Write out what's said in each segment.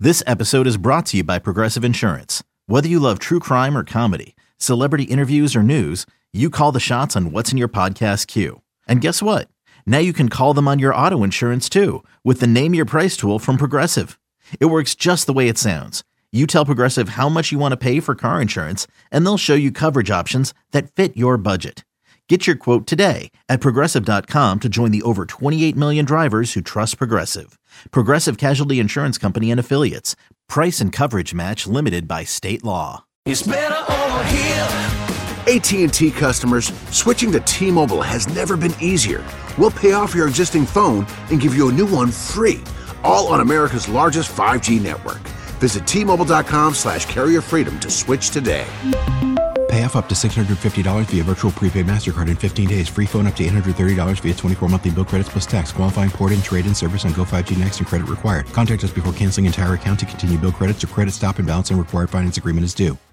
This episode is brought to you by Progressive Insurance. Whether you love true crime or comedy, celebrity interviews or news, you call the shots on what's in your podcast queue. And guess what? Now you can call them on your auto insurance too with the Name Your Price tool from Progressive. It works just the way it sounds. You tell Progressive how much you want to pay for car insurance, and they'll show you coverage options that fit your budget. Get your quote today at Progressive.com to join the over 28 million drivers who trust Progressive. Progressive Casualty Insurance Company and Affiliates. Price and coverage match limited by state law. It's better over here. AT&T customers, switching to T-Mobile has never been easier. We'll pay off your existing phone and give you a new one free, all on America's largest 5G network. Visit T-Mobile.com/carrier freedom to switch today. Pay off up to $650 via virtual prepaid MasterCard in 15 days. Free phone up to $830 via 24 monthly bill credits plus tax. Qualifying port-in, trade-in service on Go 5G Next and credit required. Contact us before canceling entire account to continue bill credits or credit stop and balance and required finance agreement is due.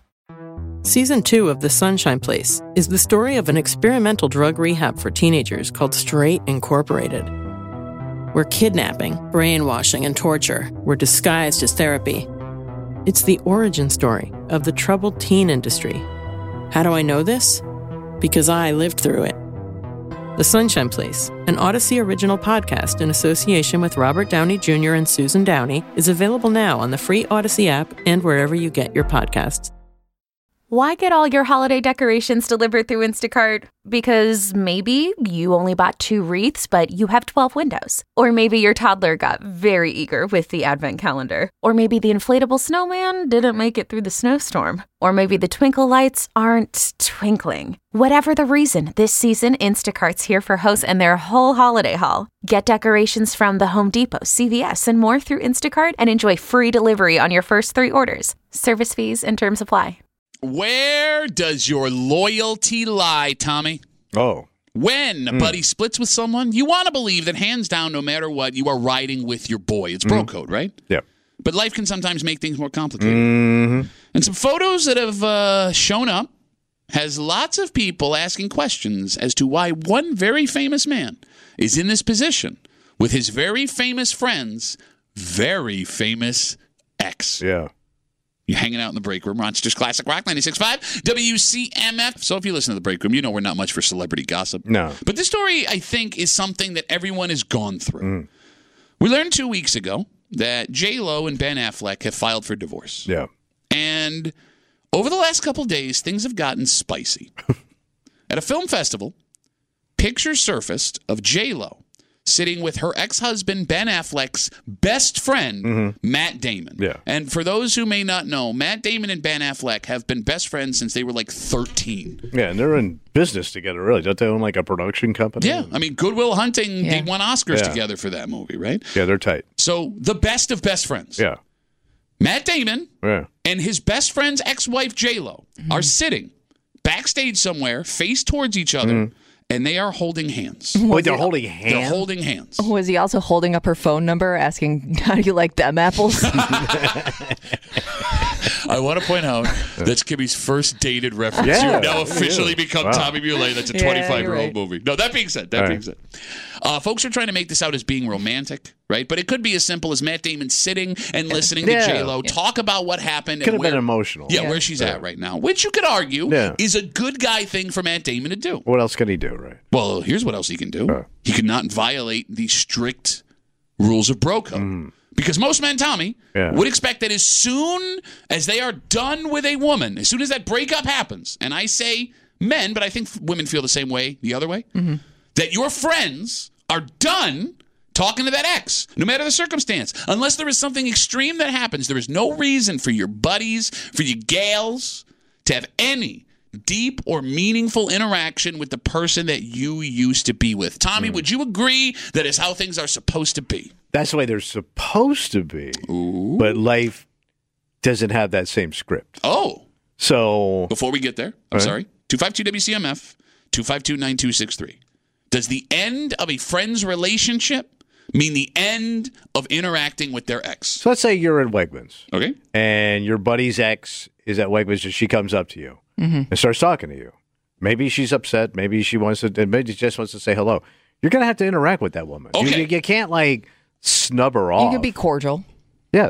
Season 2 of The Sunshine Place is the story of an experimental drug rehab for teenagers called Straight Incorporated, where kidnapping, brainwashing, and torture were disguised as therapy. It's the origin story of the troubled teen industry. How do I know this? Because I lived through it. The Sunshine Place, an Odyssey original podcast in association with Robert Downey Jr. and Susan Downey, is available now on the free Odyssey app and wherever you get your podcasts. Why get all your holiday decorations delivered through Instacart? Because maybe you only bought 2 wreaths, but you have 12 windows. Or maybe your toddler got very eager with the advent calendar. Or maybe the inflatable snowman didn't make it through the snowstorm. Or maybe the twinkle lights aren't twinkling. Whatever the reason, this season, Instacart's here for hosts and their whole holiday haul. Get decorations from the Home Depot, CVS, and more through Instacart and enjoy free delivery on your first 3 orders. Service fees and terms apply. Where does your loyalty lie, Tommy? Oh. When a buddy splits with someone, you want to believe that hands down, no matter what, you are riding with your boy. It's bro code, right? Yeah. But life can sometimes make things more complicated. And some photos that have shown up has lots of people asking questions as to why one very famous man is in this position with his very famous friend's very famous ex. Yeah. You're hanging out in the break room. Rochester's Classic Rock 96.5 WCMF. So if you listen to the break room, you know we're not much for celebrity gossip. No. But this story, I think, is something that everyone has gone through. We learned 2 weeks ago that J-Lo and Ben Affleck have filed for divorce. Yeah. And over the last couple days, things have gotten spicy. At a film festival, pictures surfaced of J-Lo sitting with her ex-husband, Ben Affleck's best friend, Matt Damon. Yeah. And for those who may not know, Matt Damon and Ben Affleck have been best friends since they were like 13. Yeah, and they're in business together, really. Don't they own like a production company? Yeah. I mean, Good Will Hunting, they won Oscars together for that movie, right? Yeah, they're tight. So the best of best friends. Yeah. Matt Damon and his best friend's ex-wife, J-Lo, are sitting backstage somewhere, face towards each other, and they are holding hands. Wait, they're holding hands? They're holding hands. Was he also holding up her phone number, asking, how do you like them apples? I want to point out that's Kimmy's first dated reference. Yeah, You've now officially become Tommy Muley. That's a 25-year-old movie. No, that being said, folks are trying to make this out as being romantic, right? But it could be as simple as Matt Damon sitting and listening to J-Lo talk about what happened. Could have been emotional. Yeah, where she's at right now, which you could argue is a good guy thing for Matt Damon to do. What else can he do, right? Well, here's what else he can do. He could not violate the strict rules of bro code. Because most men, Tommy, would expect that as soon as they are done with a woman, as soon as that breakup happens, and I say men, but I think women feel the same way the other way, that your friends are done talking to that ex, no matter the circumstance. Unless there is something extreme that happens, there is no reason for your buddies, for your gals, to have any deep or meaningful interaction with the person that you used to be with. Tommy, would you agree that is how things are supposed to be? That's the way they're supposed to be. Ooh. But life doesn't have that same script. Oh. So. Before we get there, I'm sorry. 252-WCMF, 252-9263. Does the end of a friend's relationship mean the end of interacting with their ex? So let's say you're at Wegmans. Okay. And your buddy's ex is at Wegmans and she comes up to you and starts talking to you. Maybe she's upset. Maybe she wants to, maybe she just wants to say hello. You're going to have to interact with that woman. Okay. You can't, like, snub her off. You could be cordial. Yes.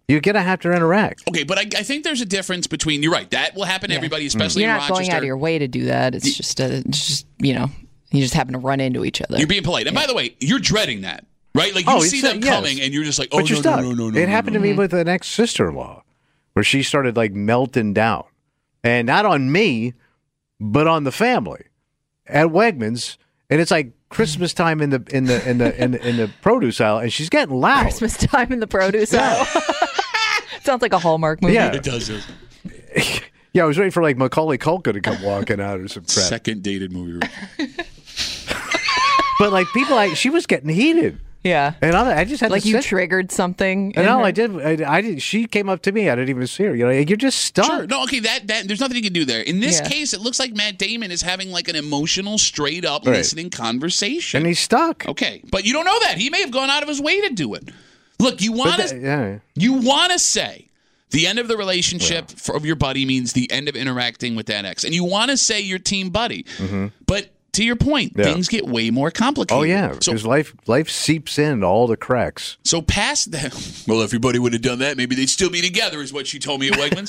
You're going to have to interact. Okay, but I think there's a difference between, you're right, that will happen to everybody, especially You're in not Rochester. going out of your way to do that. It's just you just happen to run into each other. You're being polite. And by the way, you're dreading that, right? Like you see them coming and you're just like, oh, but you're stuck. no. It happened to me with an ex-sister-in-law where she started like melting down. And not on me, but on the family at Wegmans. And it's like Christmas time in the produce aisle, and she's getting loud. Christmas time in the produce aisle. Sounds like a Hallmark movie. Yeah. It does. Yeah, I was waiting for like Macaulay Culkin to come walking out or some crap. Second dated movie. But like people, she was getting heated. Yeah. And I just had like to you sit. triggered something. And no, I did. I did. She came up to me. I didn't even see her. You're just stuck. Sure. No, okay, that there's nothing you can do there. In this case, it looks like Matt Damon is having like an emotional, straight up listening conversation. And he's stuck. Okay. But you don't know that. He may have gone out of his way to do it. Look, you want to say the end of the relationship of your buddy means the end of interacting with that ex. And you want to say you're team buddy. Mm-hmm. But to your point, things get way more complicated. Oh, yeah, because life seeps in all the cracks. So past that, well, if everybody would have done that, maybe they'd still be together, is what she told me at Wegmans.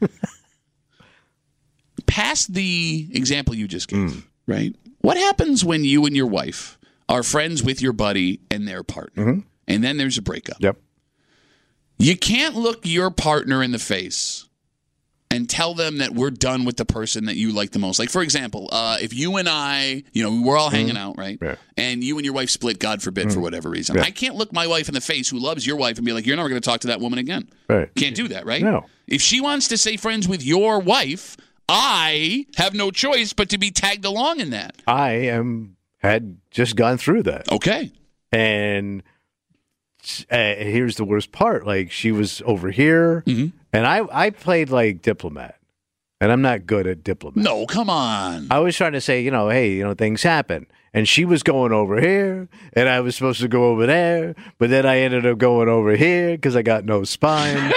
Past the example you just gave, right? What happens when you and your wife are friends with your buddy and their partner, and then there's a breakup? Yep. You can't look your partner in the face and tell them that we're done with the person that you like the most. Like, for example, if you and I, we're all hanging out, right? Yeah. And you and your wife split, God forbid, for whatever reason. Yeah. I can't look my wife in the face who loves your wife and be like, you're never going to talk to that woman again. Right. Can't do that, right? No. If she wants to stay friends with your wife, I have no choice but to be tagged along in that. Had just gone through that. Okay. And here's the worst part. Like, she was over here, and I played like diplomat, and I'm not good at diplomat. No, come on. I was trying to say, hey, things happen. And she was going over here, and I was supposed to go over there, but then I ended up going over here because I got no spine.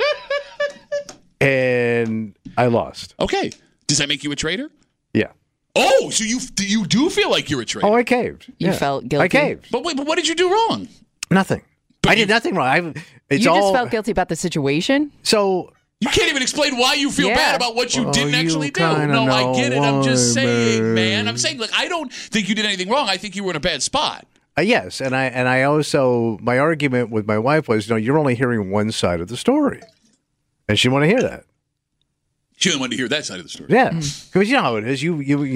And I lost. Okay. Does that make you a traitor? Yeah. Oh, so you do feel like you're a traitor? Oh, I caved. You felt guilty. I caved. But what did you do wrong? Nothing. I did nothing wrong. You just felt guilty about the situation? So you can't even explain why you feel bad about what you didn't actually do. No, I get it. I'm just saying, man. I'm saying, I don't think you did anything wrong. I think you were in a bad spot. Yes, and I also, my argument with my wife was, you're only hearing one side of the story, and she wanted to hear that. She didn't want to hear that side of the story. Yeah, because you know how it is.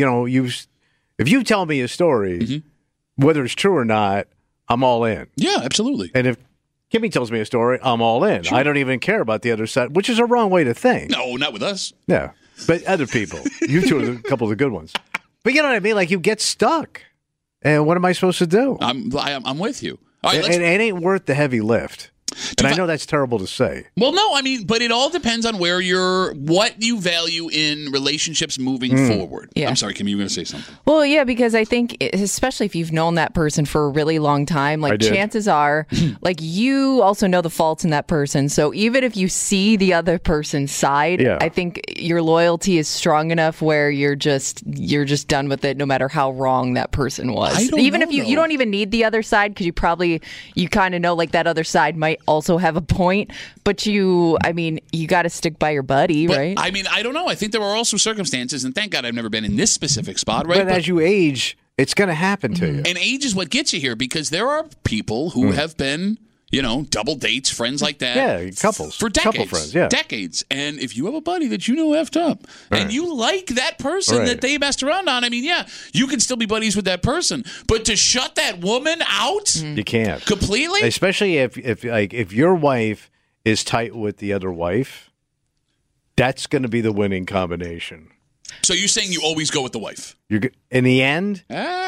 If you tell me a story, whether it's true or not, I'm all in. Yeah, absolutely. And if Kimmy tells me a story, I'm all in. Sure. I don't even care about the other side, which is a wrong way to think. No, not with us. Yeah, but other people. You two are a couple of the good ones. But you know what I mean? Like, you get stuck. And what am I supposed to do? I'm with you. All right, it ain't worth the heavy lift. And I know that's terrible to say. Well, no, but it all depends on what you value in relationships moving forward. Yeah. I'm sorry, Kim, you were going to say something. Well, yeah, because I think, especially if you've known that person for a really long time, chances are, you also know the faults in that person. So even if you see the other person's side, I think your loyalty is strong enough where you're just done with it, no matter how wrong that person was. Even if you don't even need the other side, because you kind of know that other side might also have a point, but you got to stick by your buddy, right? I don't know. I think there are also circumstances, and thank God I've never been in this specific spot, right? But as you age, it's going to happen to you. And age is what gets you here, because there are people who have been, double dates, friends like that. Yeah, couples. For decades. Couple friends, yeah. Decades. And if you have a buddy that effed up, and you like that person that they messed around on, you can still be buddies with that person. But to shut that woman out? You can't. Completely? Especially if your wife is tight with the other wife, that's going to be the winning combination. So you're saying you always go with the wife? In the end,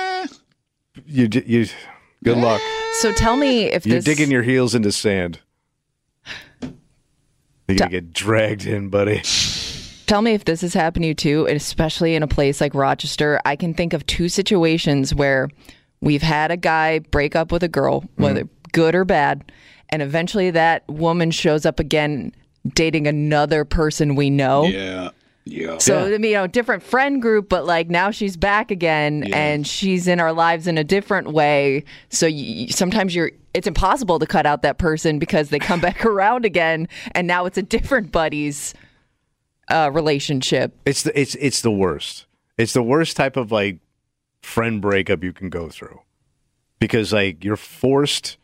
you good luck. So tell me if you're digging your heels into sand. You're going to get dragged in, buddy. Tell me if this has happened to you too, especially in a place like Rochester. I can think of two situations where we've had a guy break up with a girl, whether good or bad, and eventually that woman shows up again dating another person we know. Yeah. Yeah. So, different friend group, but like now she's back again and she's in our lives in a different way. So sometimes it's impossible to cut out that person because they come back around again and now it's a different buddy's relationship. It's the worst. It's the worst type of like friend breakup you can go through because like you're forced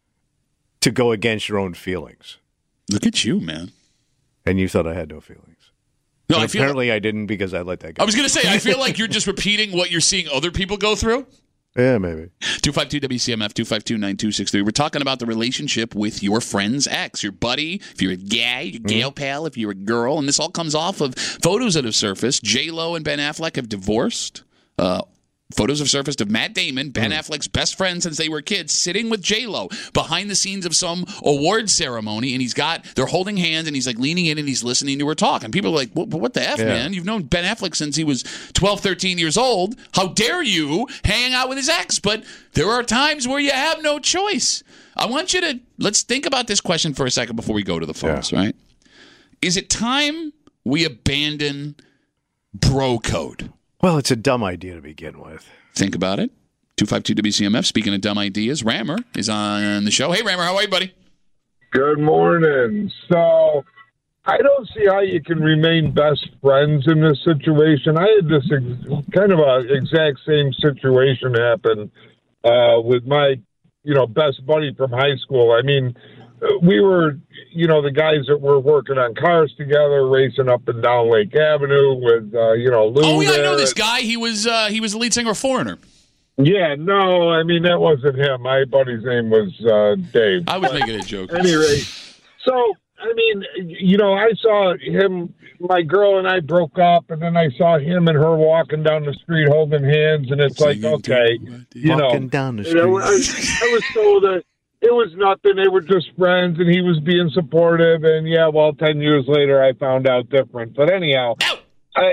to go against your own feelings. Look at you, man. And you thought I had no feelings. No, apparently I didn't because I let that go. I was going to say, I feel like you're just repeating what you're seeing other people go through. Yeah, maybe. 252-WCMF, 252-9263. We're talking about the relationship with your friend's ex, your buddy, if you're a guy, your gal pal, if you're a girl. And this all comes off of photos that have surfaced. J-Lo and Ben Affleck have divorced. Photos have surfaced of Matt Damon, Ben Affleck's best friend since they were kids, sitting with J-Lo behind the scenes of some award ceremony, and they're holding hands, and he's like leaning in and he's listening to her talk. And people are like, what the F, man? You've known Ben Affleck since he was 12, 13 years old. How dare you hang out with his ex? But there are times where you have no choice. I want you to, let's think about this question for a second before we go to the phones, right? Is it time we abandon bro code? Well, it's a dumb idea to begin with. Think about it. 252-WCMF. Speaking of dumb ideas, Rammer is on the show. Hey, Rammer, how are you, buddy? Good morning. So I don't see how you can remain best friends in this situation. I had this kind of a exact same situation happen with my, best buddy from high school. I mean, we were, the guys that were working on cars together, racing up and down Lake Avenue with, Lou. Oh, yeah, I know this guy. He was the lead singer of Foreigner. Yeah, no, I mean, that wasn't him. My buddy's name was Dave. I was making a joke. At any rate, so, I mean, I saw him, my girl and I broke up, and then I saw him and her walking down the street holding hands, and it's like, okay, walking down the street. I was told that it was nothing. They were just friends, and he was being supportive. And 10 years later, I found out different. But anyhow, I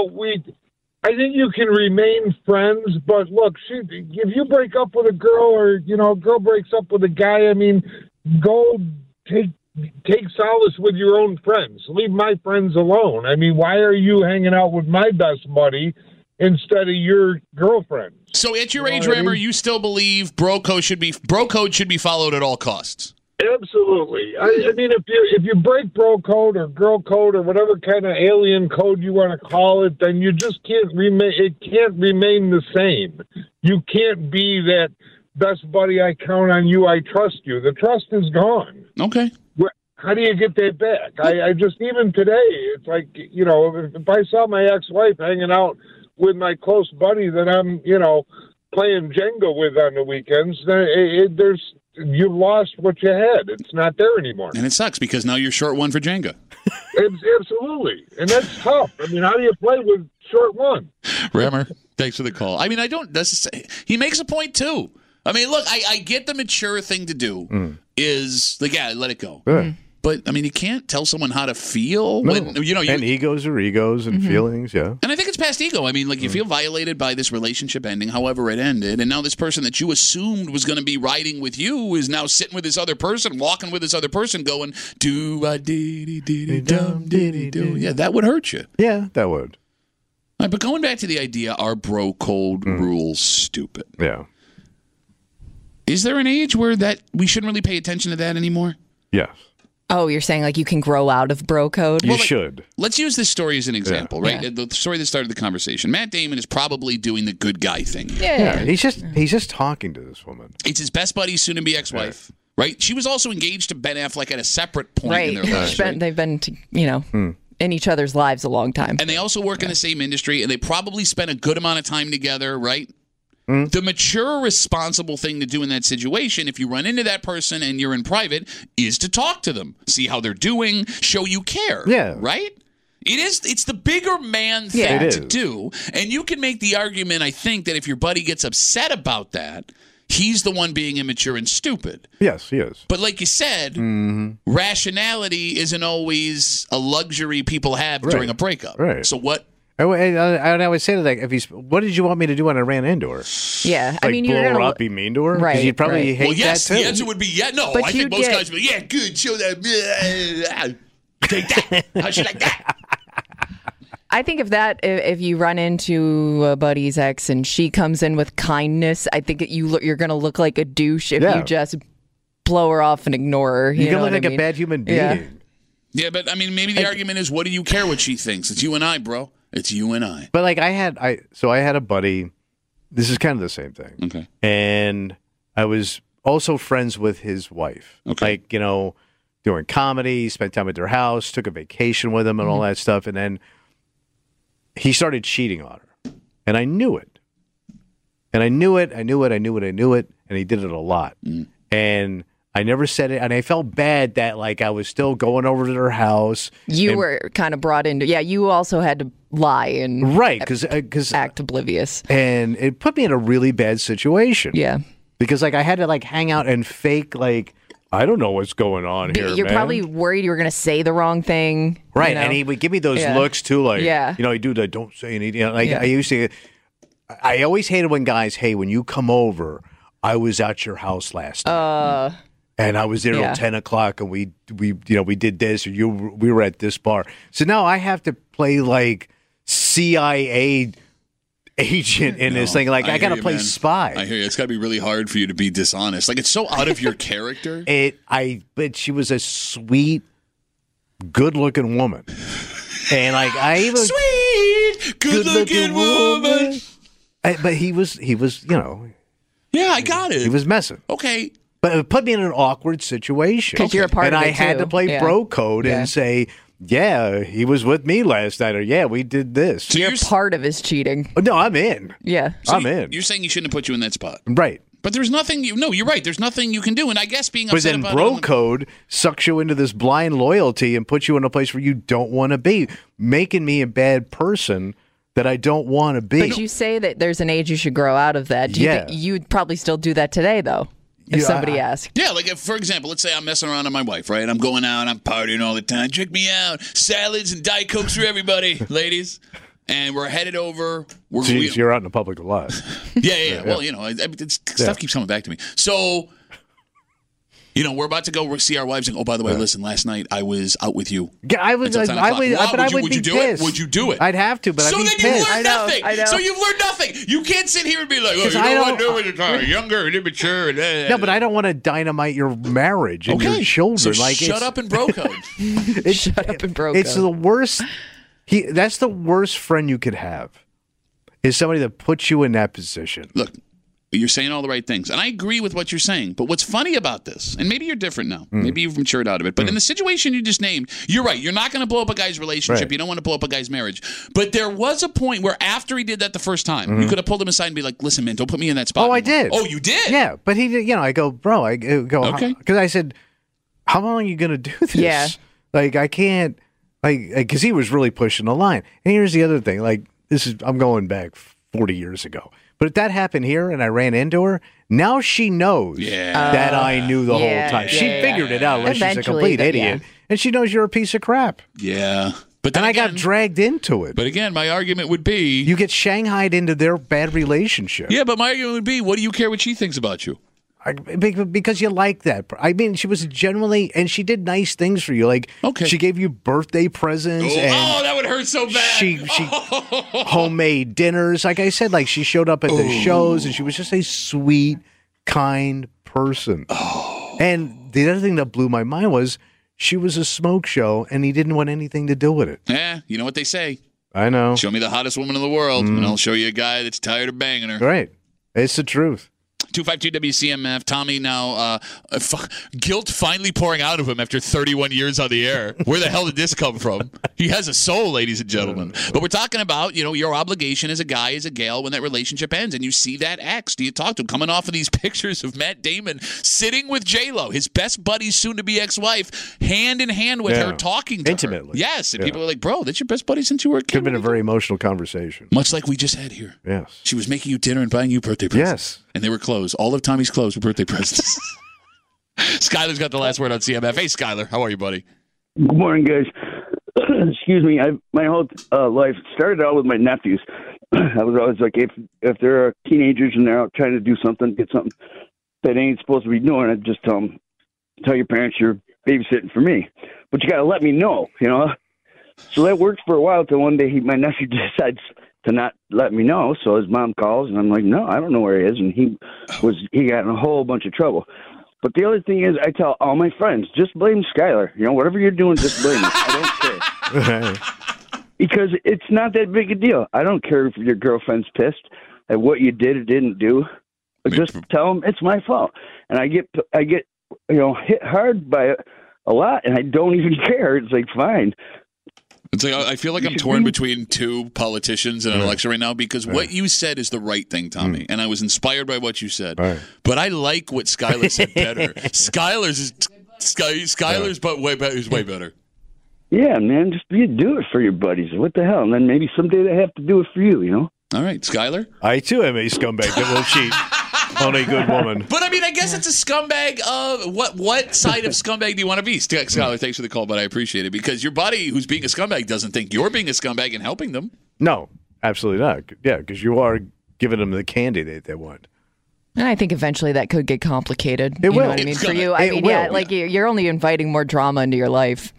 think you can remain friends. But look, if you break up with a girl, or a girl breaks up with a guy, I mean, go take solace with your own friends. Leave my friends alone. I mean, why are you hanging out with my best buddy instead of your girlfriend? So at your age, Rammer, you still believe bro code should be followed at all costs? Absolutely. I mean, if you break bro code or girl code or whatever kind of alien code you want to call it, then you just can't remain. It can't remain the same. You can't be that best buddy. I count on you. I trust you. The trust is gone. Okay. How do you get that back? I just, even today, it's like, if I saw my ex-wife hanging out with my close buddy that I'm, playing Jenga with on the weekends, you've lost what you had. It's not there anymore. And it sucks because now you're short one for Jenga. Absolutely. And that's tough. I mean, how do you play with short one? Rammer, thanks for the call. I mean, he makes a point too. I mean, look, I get the mature thing to do is like, let it go. But, I mean, you can't tell someone how to feel. No. And egos are egos and feelings, yeah. And I think it's past ego. I mean, like, you feel violated by this relationship ending, however it ended, and now this person that you assumed was going to be riding with you is now sitting with this other person, walking with this other person, going, do-a-dee-dee-dee-dum-dee-dee-do. Yeah, that would hurt you. Yeah, that would. All right, but going back to the idea, are bro code rules stupid? Yeah. Is there an age where we shouldn't really pay attention to that anymore? Yes. Oh, you're saying like you can grow out of bro code? You should. Let's use this story as an example, right? Yeah. The story that started the conversation. Matt Damon is probably doing the good guy thing. Yeah. He's just talking to this woman. It's his best buddy's soon-to-be ex-wife, right? She was also engaged to Ben Affleck at a separate point in their lives. Right? They've been, in each other's lives a long time. And they also work in the same industry, and they probably spent a good amount of time together, right? The mature, responsible thing to do in that situation, if you run into that person and you're in private, is to talk to them, see how they're doing, show you care. Yeah. Right? It's the bigger man thing to do. And you can make the argument, I think, that if your buddy gets upset about that, he's the one being immature and stupid. Yes, he is. But like you said, rationality isn't always a luxury people have during a breakup. Right. So what? And I would say to that, what did you want me to do when I ran into her? Yeah, I mean, you're gonna be mean to her, right? You'd probably hate that too. The answer would be no. But I think most guys would be good. Show that. Take that. How'd you like that? I think if you run into a buddy's ex and she comes in with kindness, I think you're going to look like a douche if you just blow her off and ignore her. You're going to look like a bad human being. Yeah, but I mean, maybe the argument is, what do you care what she thinks? It's you and I, bro. It's you and I. But like I had a buddy. This is kind of the same thing. Okay. And I was also friends with his wife. Okay. Like, doing comedy, spent time at their house, took a vacation with him and all that stuff. And then he started cheating on her. And I knew it. And I knew it. And he did it a lot. And I never said it, and I felt bad that I was still going over to their house. You were kind of brought into, you also had to lie and because act oblivious, and it put me in a really bad situation. Yeah, because I had to hang out and fake I don't know what's going on here. You're probably worried you were going to say the wrong thing, right? And he would give me those looks too, he do the don't say anything. I used to. I always hated when guys, hey, when you come over, I was at your house last night. And I was there till 10 o'clock, and we did this, or we were at this bar. So now I have to play CIA agent in this thing. I got to play spy. I hear you. It's got to be really hard for you to be dishonest. It's so out of your character. But she was a sweet, good-looking woman, and sweet, good-looking woman. But he was. Yeah, I got it. He was messing. Okay. But it put me in an awkward situation. Because you're a part of it, and I had to play bro code and say, he was with me last night, or we did this. So you're part of his cheating. No, I'm in. Yeah. So I'm in. You're saying he shouldn't have put you in that spot. Right. But there's nothing, you're right. There's nothing you can do. And I guess being upset about it. But then bro code sucks you into this blind loyalty and puts you in a place where you don't want to be, making me a bad person that I don't want to be. But you say that there's an age you should grow out of that. Do you think you'd probably still do that today, though? If somebody asked. Yeah, if, for example, let's say I'm messing around with my wife, right? I'm going out, I'm partying all the time. Check me out. Salads and Diet Cokes for everybody, ladies. And we're headed over. You're out in the public a lot. Yeah. Well, stuff keeps coming back to me. So, we're about to go see our wives and, by the way, listen, last night I was out with you. Yeah, I would be pissed. Would you do it? I'd have to, but I'd be pissed. So then you've learned nothing. I know. So you've learned nothing. You can't sit here and be like, what do when you're younger and immature. No, but I don't want to dynamite your marriage and your children. So shut up and bro code. Shut up and bro code. It's the worst. That's the worst friend you could have, is somebody that puts you in that position. Look. You're saying all the right things. And I agree with what you're saying. But what's funny about this, and maybe you're different now. Maybe you've matured out of it. But in the situation you just named, you're right. You're not going to blow up a guy's relationship. Right. You don't want to blow up a guy's marriage. But there was a point where after he did that the first time, you could have pulled him aside and be like, listen, man, don't put me in that spot. Oh, I did. Oh, you did? Yeah. But he did, I go, bro, okay. Because I said, how long are you going to do this? Yeah. I can't, because he was really pushing the line. And here's the other thing. I'm going back 40 years ago. But if that happened here and I ran into her, now she knows that I knew the whole time. She figured it out unless she's a complete idiot. And she knows you're a piece of crap. Yeah. But then I got dragged into it. But again, my argument would be... You get shanghaied into their bad relationship. Yeah, but my argument would be, what do you care what she thinks about you? Because you like that. I mean, she was genuinely, and she did nice things for you. She gave you birthday presents. Oh, that would hurt so bad. She homemade dinners. Like I said, she showed up at the shows, and she was just a sweet, kind person. Oh. And the other thing that blew my mind was she was a smoke show, and he didn't want anything to do with it. Yeah, you know what they say. I know. Show me the hottest woman in the world, and I'll show you a guy that's tired of banging her. Right. It's the truth. 252 WCMF. Tommy now, guilt finally pouring out of him after 31 years on the air. Where the hell did this come from? He has a soul, ladies and gentlemen. But we're talking about, your obligation as a guy, as a gal, when that relationship ends, and you see that ex. Do you talk to him? Coming off of these pictures of Matt Damon sitting with J-Lo, his best buddy's soon-to-be ex-wife, hand in hand with her, talking to intimately. Her. Yes, and people are like, bro, that's your best buddy since you were a kid. Could have been a very emotional conversation. Much like we just had here. Yes. She was making you dinner and buying you birthday presents. Yes. And they were clothes. All of Tommy's clothes were birthday presents. Skyler's got the last word on CMF. Hey, Skyler. How are you, buddy? Good morning, guys. Excuse me. My whole life started out with my nephews. I was always like, if they're teenagers and they're out trying to do something, get something that ain't supposed to be doing, I'd just tell your parents you're babysitting for me. But you got to let me know, So that worked for a while till one day my nephew decides to not let me know. So his mom calls, and I'm like, no, I don't know where he is. And he got in a whole bunch of trouble. But the other thing is, I tell all my friends, just blame Skylar. You know, whatever you're doing, just blame it. I don't care. Because it's not that big a deal. I don't care if your girlfriend's pissed at what you did or didn't do. But just tell them it's my fault. And I get hit hard by it a lot, and I don't even care. It's like, fine. It's like I feel like I'm torn between two politicians in an election right now because what you said is the right thing, Tommy, and I was inspired by what you said. Right. But I like what Skylar said better. Skylar's but way better. Is way better. Yeah, man, just do it for your buddies. What the hell? And then maybe someday they have to do it for you. You know. All right, Skylar. I too am a scumbag that will cheat on a good woman. But I mean, I guess it's a scumbag of what side of scumbag do you want to be? Skylar, thanks for the call, but I appreciate it because your buddy who's being a scumbag doesn't think you're being a scumbag and helping them. No, absolutely not. Yeah, because you are giving them the candy they want. And I think eventually that could get complicated. It will. Know what I mean? For you, you're only inviting more drama into your life.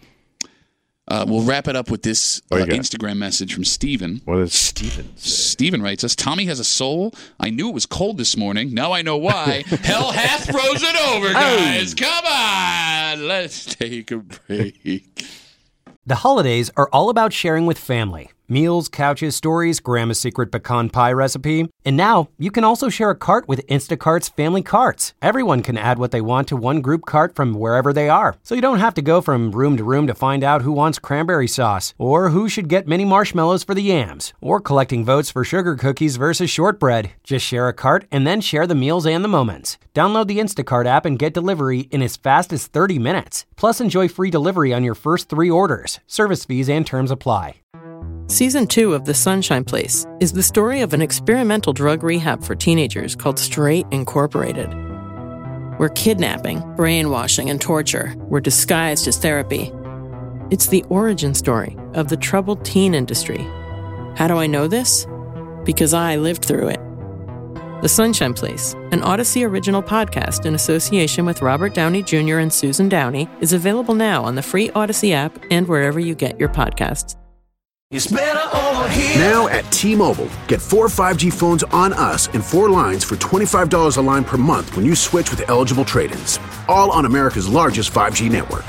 We'll wrap it up with this Instagram message from Steven. What does Steven say? Steven writes us, Tommy has a soul. I knew it was cold this morning. Now I know why. Hell hath frozen over, guys. Come on. Let's take a break. The holidays are all about sharing with family. Meals, couches, stories, Grandma's secret pecan pie recipe. And now, you can also share a cart with Instacart's Family Carts. Everyone can add what they want to one group cart from wherever they are. So you don't have to go from room to room to find out who wants cranberry sauce, or who should get mini marshmallows for the yams, or collecting votes for sugar cookies versus shortbread. Just share a cart and then share the meals and the moments. Download the Instacart app and get delivery in as fast as 30 minutes. Plus, enjoy free delivery on your first 3 orders. Service fees and terms apply. Season 2 of The Sunshine Place is the story of an experimental drug rehab for teenagers called Straight Incorporated, where kidnapping, brainwashing, and torture were disguised as therapy. It's the origin story of the troubled teen industry. How do I know this? Because I lived through it. The Sunshine Place, an Odyssey original podcast in association with Robert Downey Jr. and Susan Downey, is available now on the free Odyssey app and wherever you get your podcasts. It's better over here. Now at T-Mobile, get 4 5G phones on us and 4 lines for $25 a line per month when you switch with eligible trade-ins. All on America's largest 5G network.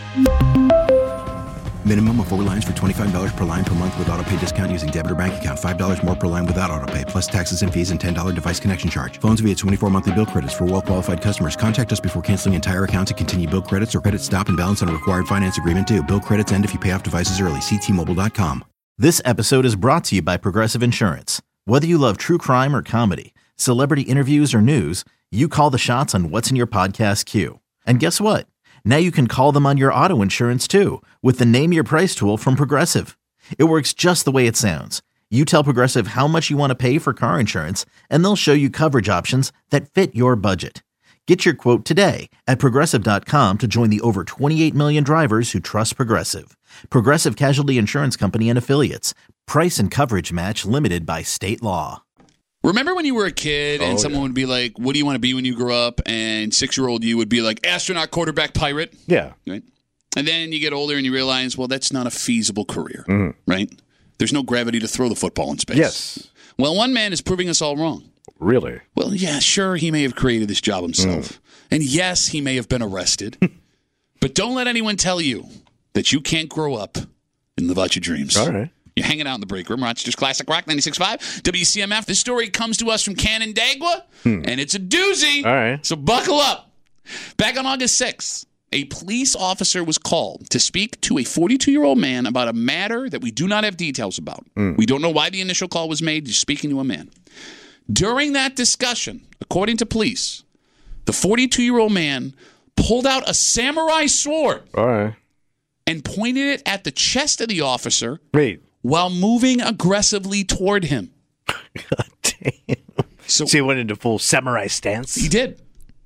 Minimum of 4 lines for $25 per line per month with autopay discount using debit or bank account. $5 more per line without autopay, plus taxes and fees and $10 device connection charge. Phones via 24 monthly bill credits for well-qualified customers. Contact us before canceling entire account to continue bill credits or credit stop and balance on a required finance agreement due. Bill credits end if you pay off devices early. See T-Mobile.com. This episode is brought to you by Progressive Insurance. Whether you love true crime or comedy, celebrity interviews or news, you call the shots on what's in your podcast queue. And guess what? Now you can call them on your auto insurance too with the Name Your Price tool from Progressive. It works just the way it sounds. You tell Progressive how much you want to pay for car insurance, and they'll show you coverage options that fit your budget. Get your quote today at Progressive.com to join the over 28 million drivers who trust Progressive. Progressive Casualty Insurance Company and Affiliates. Price and coverage match limited by state law. Remember when you were a kid and someone would be like, what do you want to be when you grow up? And 6-year-old you would be like, astronaut, quarterback, pirate. Yeah. Right? And then you get older and you realize, well, that's not a feasible career, right? There's no gravity to throw the football in space. Yes. Well, one man is proving us all wrong. Really? Well, yeah, sure, he may have created this job himself. And yes, he may have been arrested. But don't let anyone tell you that you can't grow up and live out your dreams. All right. You're hanging out in the break room. Rochester's Classic Rock 96.5, WCMF. This story comes to us from Canandaigua, and it's a doozy. All right. So buckle up. Back on August 6th, a police officer was called to speak to a 42-year-old man about a matter that we do not have details about. We don't know why the initial call was made. He's speaking to a man. During that discussion, according to police, the 42-year-old man pulled out a samurai sword. All right. And pointed it at the chest of the officer. Wait. While moving aggressively toward him. God damn. So he went into full samurai stance? He did.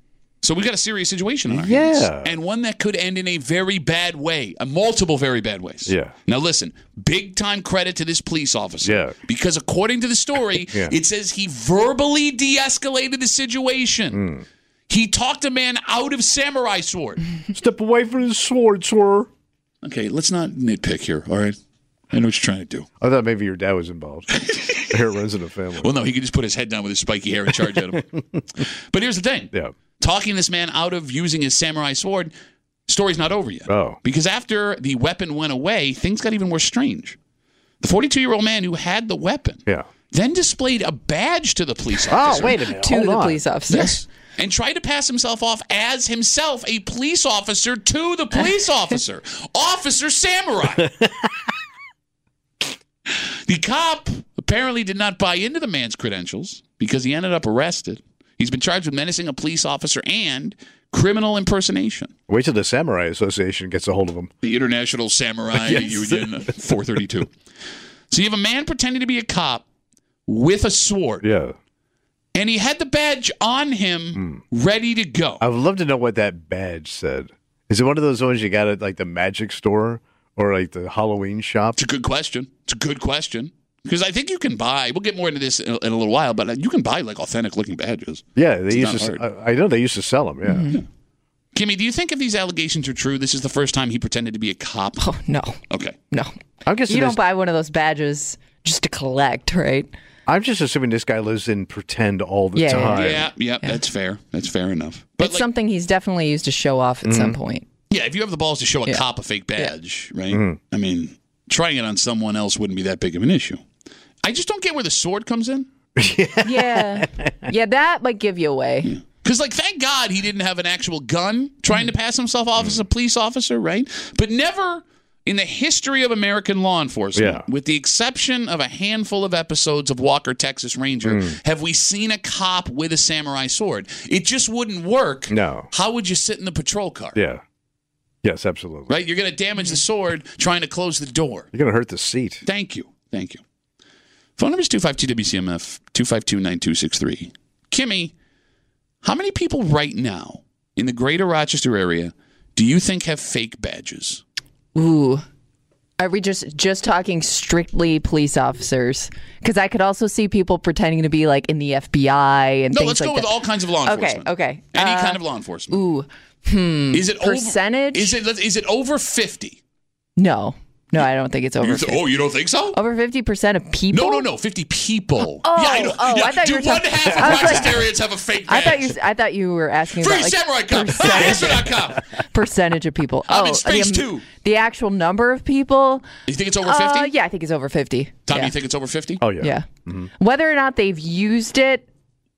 So we got a serious situation on our hands. And one that could end in a very bad way. Multiple very bad ways. Yeah. Now listen, big time credit to this police officer. Yeah. Because according to the story, it says he verbally de-escalated the situation. He talked a man out of samurai sword. Step away from the sword, sir. Okay, let's not nitpick here, all right? I know what you're trying to do. I thought maybe your dad was involved. Hair runs in the family. Well, no, he could just put his head down with his spiky hair and charge at him. But here's the thing. Yeah. Talking this man out of using his samurai sword, story's not over yet. Oh. Because after the weapon went away, things got even more strange. The 42-year-old man who had the weapon then displayed a badge to the police officer. Oh, wait a minute. To the police officer. Yes. And tried to pass himself off as himself a police officer to the police officer. Officer Samurai. The cop apparently did not buy into the man's credentials because he ended up arrested. He's been charged with menacing a police officer and criminal impersonation. Wait till the Samurai Association gets a hold of him. The International Samurai Union 432. So you have a man pretending to be a cop with a sword. Yeah. And he had the badge on him ready to go. I would love to know what that badge said. Is it one of those ones you got at like the magic store or like the Halloween shop? It's a good question. Because I think you can buy, we'll get more into this in a little while, but you can buy like authentic looking badges. Yeah, they used to. I know they used to sell them. Yeah. Mm-hmm. Kimmy, do you think if these allegations are true, this is the first time he pretended to be a cop? Oh, no. Okay. No. I'm guessing you don't buy one of those badges just to collect, right? I'm just assuming this guy lives in pretend all the time. Yeah, that's fair. That's fair enough. But it's something he's definitely used to show off at some point. Yeah, if you have the balls to show a cop a fake badge, right? I mean, trying it on someone else wouldn't be that big of an issue. I just don't get where the sword comes in. Yeah, that might give you away. Because, thank God he didn't have an actual gun trying to pass himself off as a police officer, right? But never in the history of American law enforcement, with the exception of a handful of episodes of Walker, Texas Ranger, have we seen a cop with a samurai sword. It just wouldn't work. No. How would you sit in the patrol car? Yeah. Yes, absolutely. Right? You're going to damage the sword trying to close the door. You're going to hurt the seat. Thank you. Phone number is 252-WCMF, 252-9263. Kimmy, how many people right now in the greater Rochester area do you think have fake badges? Ooh. Are we just talking strictly police officers? Because I could also see people pretending to be like in the FBI and things like that. No, let's go with all kinds of law enforcement. Okay. Any kind of law enforcement. Ooh. Is it percentage? Is it over 50? No, I don't think it's over 50. Oh, you don't think so? Over 50% of people? No, 50 people. I thought you were talking. Do 1/2 of Rochesterians have a fake badge? I thought you were asking Free about samurai cop. Astronaut cop. Percentage of people. I'm in space too. The actual number of people. You think it's over 50? Yeah, I think it's over 50. Tom, you think it's over 50? Oh, yeah. Yeah. Mm-hmm. Whether or not they've used it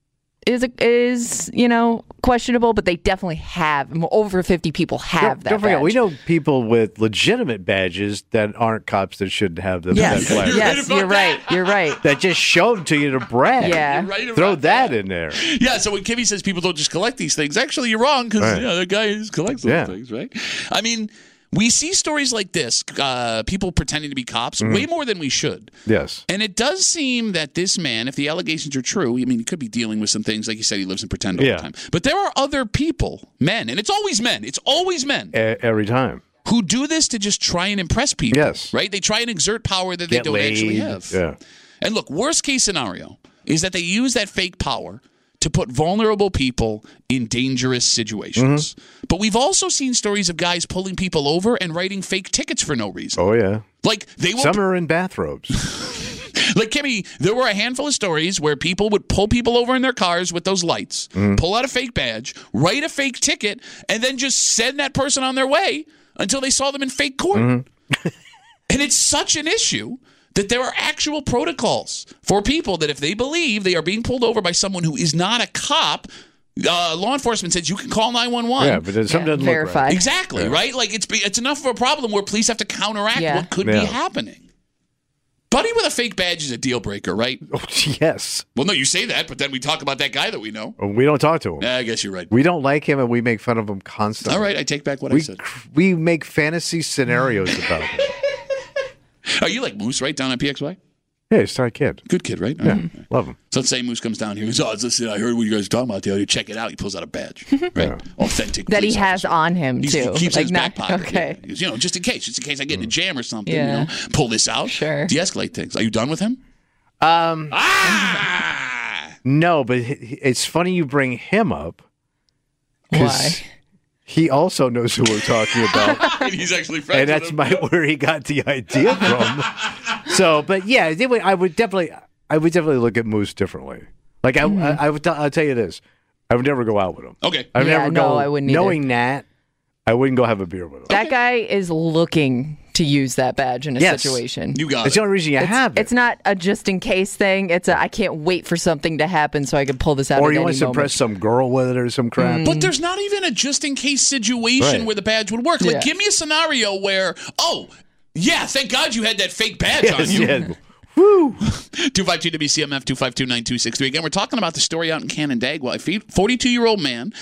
is questionable, but they definitely have. Over 50 people have that. Don't forget, badge. we know people with legitimate badges that aren't cops that shouldn't have them. Yes, you're right. That just show them to you to brag. Yeah, you're right about throw that in there. Yeah. So when Kimmy says people don't just collect these things, actually you're wrong because the guy just collects those things, right? I mean, we see stories like this, people pretending to be cops, way more than we should. Yes. And it does seem that this man, if the allegations are true, I mean, he could be dealing with some things. Like you said, he lives in pretend all the time. But there are other people, men, and it's always men. Every time. Who do this to just try and impress people. Yes. Right? They try and exert power that they don't actually have. Yeah. And look, worst case scenario is that they use that fake power to put vulnerable people in dangerous situations. But we've also seen stories of guys pulling people over and writing fake tickets for no reason. Oh, yeah. Like they will. Some are in bathrobes. Like, Kimmy, there were a handful of stories where people would pull people over in their cars with those lights, pull out a fake badge, write a fake ticket, and then just send that person on their way until they saw them in fake court. And it's such an issue that there are actual protocols for people that if they believe they are being pulled over by someone who is not a cop, law enforcement says you can call 911. Yeah, but something doesn't look right. Exactly, right? Like it's enough of a problem where police have to counteract what could be happening. Buddy with a fake badge is a deal breaker, right? Oh, yes. Well, no, you say that, but then we talk about that guy that we know. We don't talk to him. I guess you're right. We don't like him, and we make fun of him constantly. All right, I take back what I said. We make fantasy scenarios about him. Are you like Moose, right, down at PXY? Yeah, he's a kid. Good kid, right? Yeah, love him. So let's say Moose comes down here. He goes, listen, I heard what you guys are talking about the other day. Check it out. He pulls out a badge, right? Yeah. Authentic. That he has on him, too. He keeps in his back pocket. Okay. Yeah. Just in case I get in a jam or something, pull this out. Sure. De-escalate things. Are you done with him? No, but it's funny you bring him up. Why? he also knows who we're talking about. And he's actually friends and with that's him. where he got the idea from. So, but yeah, I would definitely look at Moose differently. Like I'll tell you this, I would never go out with him. Okay. I wouldn't knowing either. that, I wouldn't go have a beer with him. That guy is looking to use that badge in a situation. You got It's the only reason you have it. It's not a just in case thing. It's I can't wait for something to happen so I can pull this out. Or at you any want to moment. impress some girl with it or some crap. But there's not even a just-in-case situation Right. where the badge would work. Like, Yeah. give me a scenario where, yeah, thank God you had that fake badge on Yes, you. yeah. Woo! 252-WCMF, 252-9263. Again, we're talking about the story out in Canandaigua. A 42-year-old man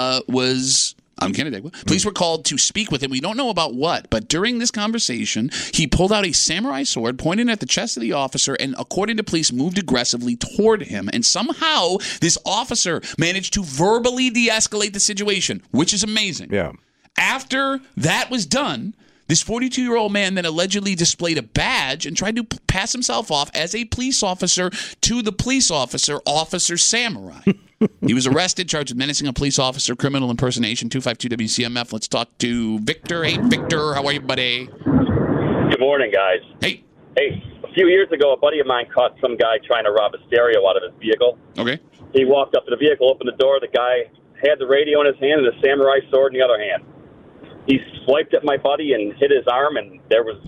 was... on Canandaigua. Police were called to speak with him. We don't know about what, but during this conversation, he pulled out a samurai sword, pointed at the chest of the officer, and according to police, moved aggressively toward him. And somehow, this officer managed to verbally de-escalate the situation, which is amazing. Yeah. After that was done, this 42-year-old man then allegedly displayed a badge and tried to pass himself off as a police officer to the police officer, Officer Samurai. He was arrested, charged with menacing a police officer, criminal impersonation, 252-WCMF. Let's talk to Victor. Hey, Victor, how are you, buddy? Good morning, guys. Hey. Hey, a few years ago, a buddy of mine caught some guy trying to rob a stereo out of his vehicle. Okay. He walked up to the vehicle, opened the door. The guy had the radio in his hand and a samurai sword in the other hand. He swiped at my buddy and hit his arm, and there was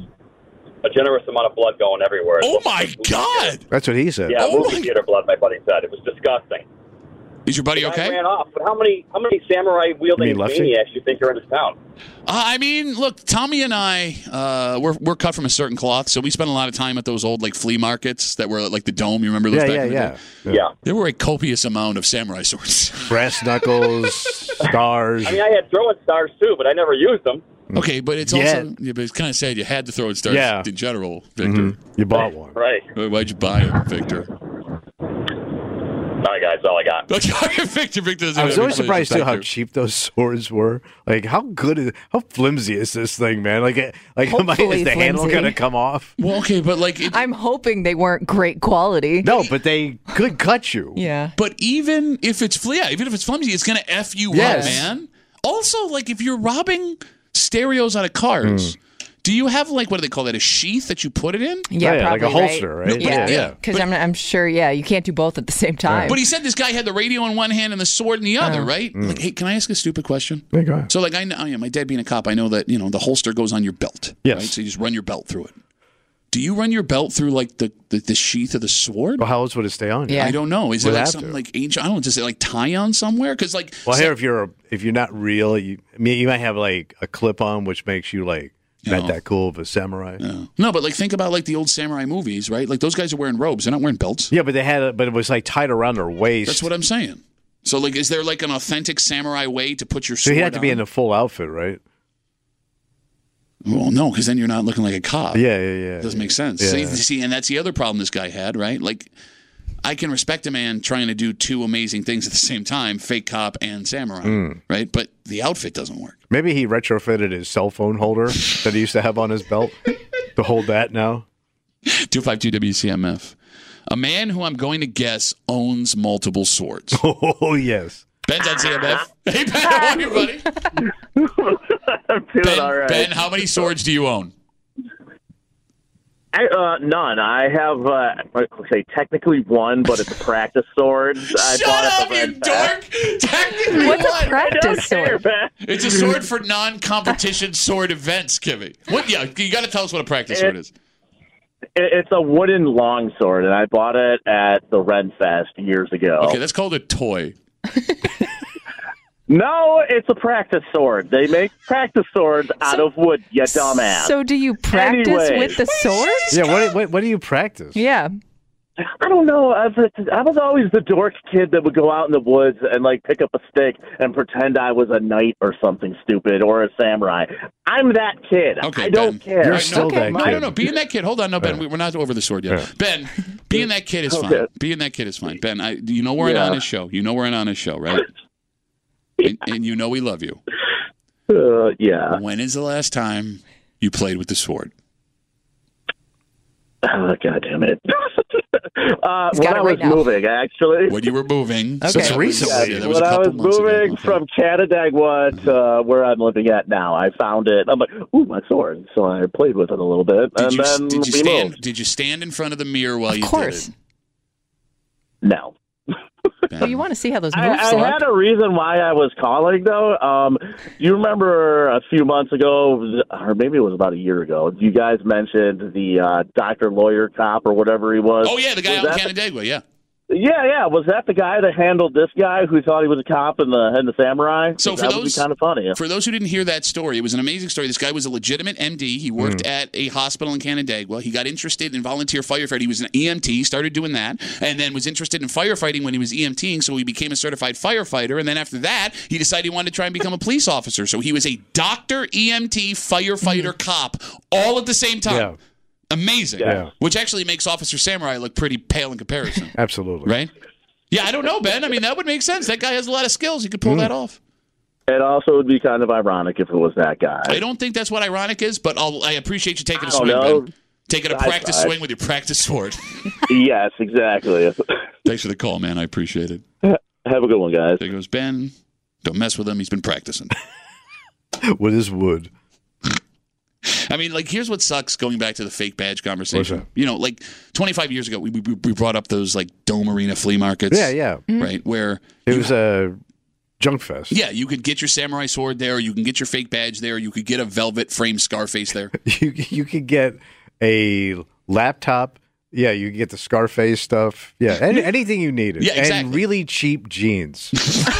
a generous amount of blood going everywhere. Oh, my God. That's what he said. Yeah, movie theater blood, my buddy said. It was disgusting. Is your buddy The guy okay? ran off. But how many samurai-wielding maniacs do you think are in this town? I mean, look, Tommy and I, we're cut from a certain cloth, so we spent a lot of time at those old like flea markets that were like the Dome. You remember those back in the day? Yeah. There were a copious amount of samurai swords. Brass knuckles, stars. I mean, I had throwing stars, too, but I never used them. Okay, but it's also but it's kind of sad you had to throw in stars in general, Victor. You bought one. Right. Why'd you buy it, Victor? All right, guys, that's all I got. Victor doesn't I was have always any surprised place too how to cheap those swords were. Like how flimsy is this thing, man? Like is the handle flimsy. gonna come off? Well, okay, but like I'm hoping they weren't great quality. No, but they could cut you. Yeah. But even if it's flimsy, it's gonna F you Yes. up, man. Also, like if you're robbing stereos out of cars, do you have like, what do they call that, a sheath that you put it in? Yeah, like probably, a holster, right? Yeah, because I'm sure, you can't do both at the same time. But he said this guy had the radio in one hand and the sword in the other, right? Like, hey, can I ask a stupid question? Yeah, go ahead. So, like, I know, my dad being a cop, I know that, the holster goes on your belt. Yes. Right? So you just run your belt through it. Do you run your belt through, like, the sheath of the sword? Well, how else would it stay on you? Yeah. I don't know. Is it Would like have something to. like ancient? I don't know. Does it, like, tie on somewhere? Because, like... Well, here, if you're not real, you might have like a clip on, which makes you like not that cool of a samurai. Yeah. No, but like think about like the old samurai movies, right? Like those guys are wearing robes; they're not wearing belts. Yeah, but but it was like tied around their waist. That's what I'm saying. So, like, is there like an authentic samurai way to put your So sword you have to be on? in a full outfit, right? Well, no, because then you're not looking like a cop. Yeah. Doesn't make sense. Yeah. See, and that's the other problem this guy had, right? Like, I can respect a man trying to do two amazing things at the same time, fake cop and samurai, right? But the outfit doesn't work. Maybe he retrofitted his cell phone holder that he used to have on his belt to hold that now. 252-WCMF. A man who I'm going to guess owns multiple swords. Oh, yes. Ben's on CMF. Hey, Ben, how are you, buddy? I'm doing all right. Ben, how many swords do you own? None. I have, I say technically one, but it's a practice sword. Shut up, you dork! Technically What's one. a practice sword? It's a sword for non-competition sword events, Kimmy. What? Yeah, you got to tell us what a practice sword is. It's a wooden longsword, and I bought it at the Ren Fest years ago. Okay, that's called a toy. No, it's a practice sword. They make practice swords out of wood, you dumbass. So do you practice with the sword? Yeah, what do you practice? Yeah. I don't know. I was always the dork kid that would go out in the woods and like pick up a stick and pretend I was a knight or something stupid or a samurai. I'm that kid. Okay, I don't care. You're still that kid. No. Being that kid. Hold on, no, Ben. We're not over the sword yet. Yeah. Ben, being that kid is fine. Being that kid is fine. Ben, you know we're an honest show. You know we're an honest show, right? And you know we love you. Yeah. When is the last time you played with the sword? Oh, God damn it. When I was moving, actually. When you were moving. Okay. Just recently. Yeah, that was when a I couple was months ago. moving Okay. from Canandaigua to where I'm living at now, I found it. I'm like, ooh, my sword. So I played with it a little bit, and then we moved. Did you stand in front of the mirror while you course. did it? No. Well, you want to see how those moves I look. had a reason why I was calling, though. You remember a few months ago, or maybe it was about a year ago, you guys mentioned the doctor, lawyer, cop, or whatever he was. Oh, yeah, the guy out in Canandaigua, yeah. Yeah. Was that the guy that handled this guy who thought he was a cop in the samurai? So that would be kind of funny. For those who didn't hear that story, it was an amazing story. This guy was a legitimate MD. He worked at a hospital in Canandaigua. He got interested in volunteer firefighting. He was an EMT, started doing that, and then was interested in firefighting when he was EMTing, so he became a certified firefighter. And then after that, he decided he wanted to try and become a police officer. So he was a doctor, EMT, firefighter, cop, all at the same time. Yeah. Amazing. Yeah. Which actually makes Officer Samurai look pretty pale in comparison. Absolutely. Right? Yeah, I don't know, Ben. I mean, that would make sense. That guy has a lot of skills. He could pull that off. It also would be kind of ironic if it was that guy. I don't think that's what ironic is, but I appreciate you taking a I swing, don't know. Ben. Taking a I practice tried. swing with your practice sword. Yes, exactly. Thanks for the call, man. I appreciate it. Have a good one, guys. There goes Ben. Don't mess with him. He's been practicing. With his wood. I mean, like, here's what sucks going back to the fake badge conversation. What's that? You know, like 25 years ago, we brought up those, like, Dome Arena flea markets. Yeah. Right? Where It was a junk fest. yeah, you could get your samurai sword there, you can get your fake badge there, you could get a velvet framed Scarface there. You could get a laptop. Yeah, you could get the Scarface stuff. Yeah, anything you needed. Yeah, exactly. And really cheap jeans.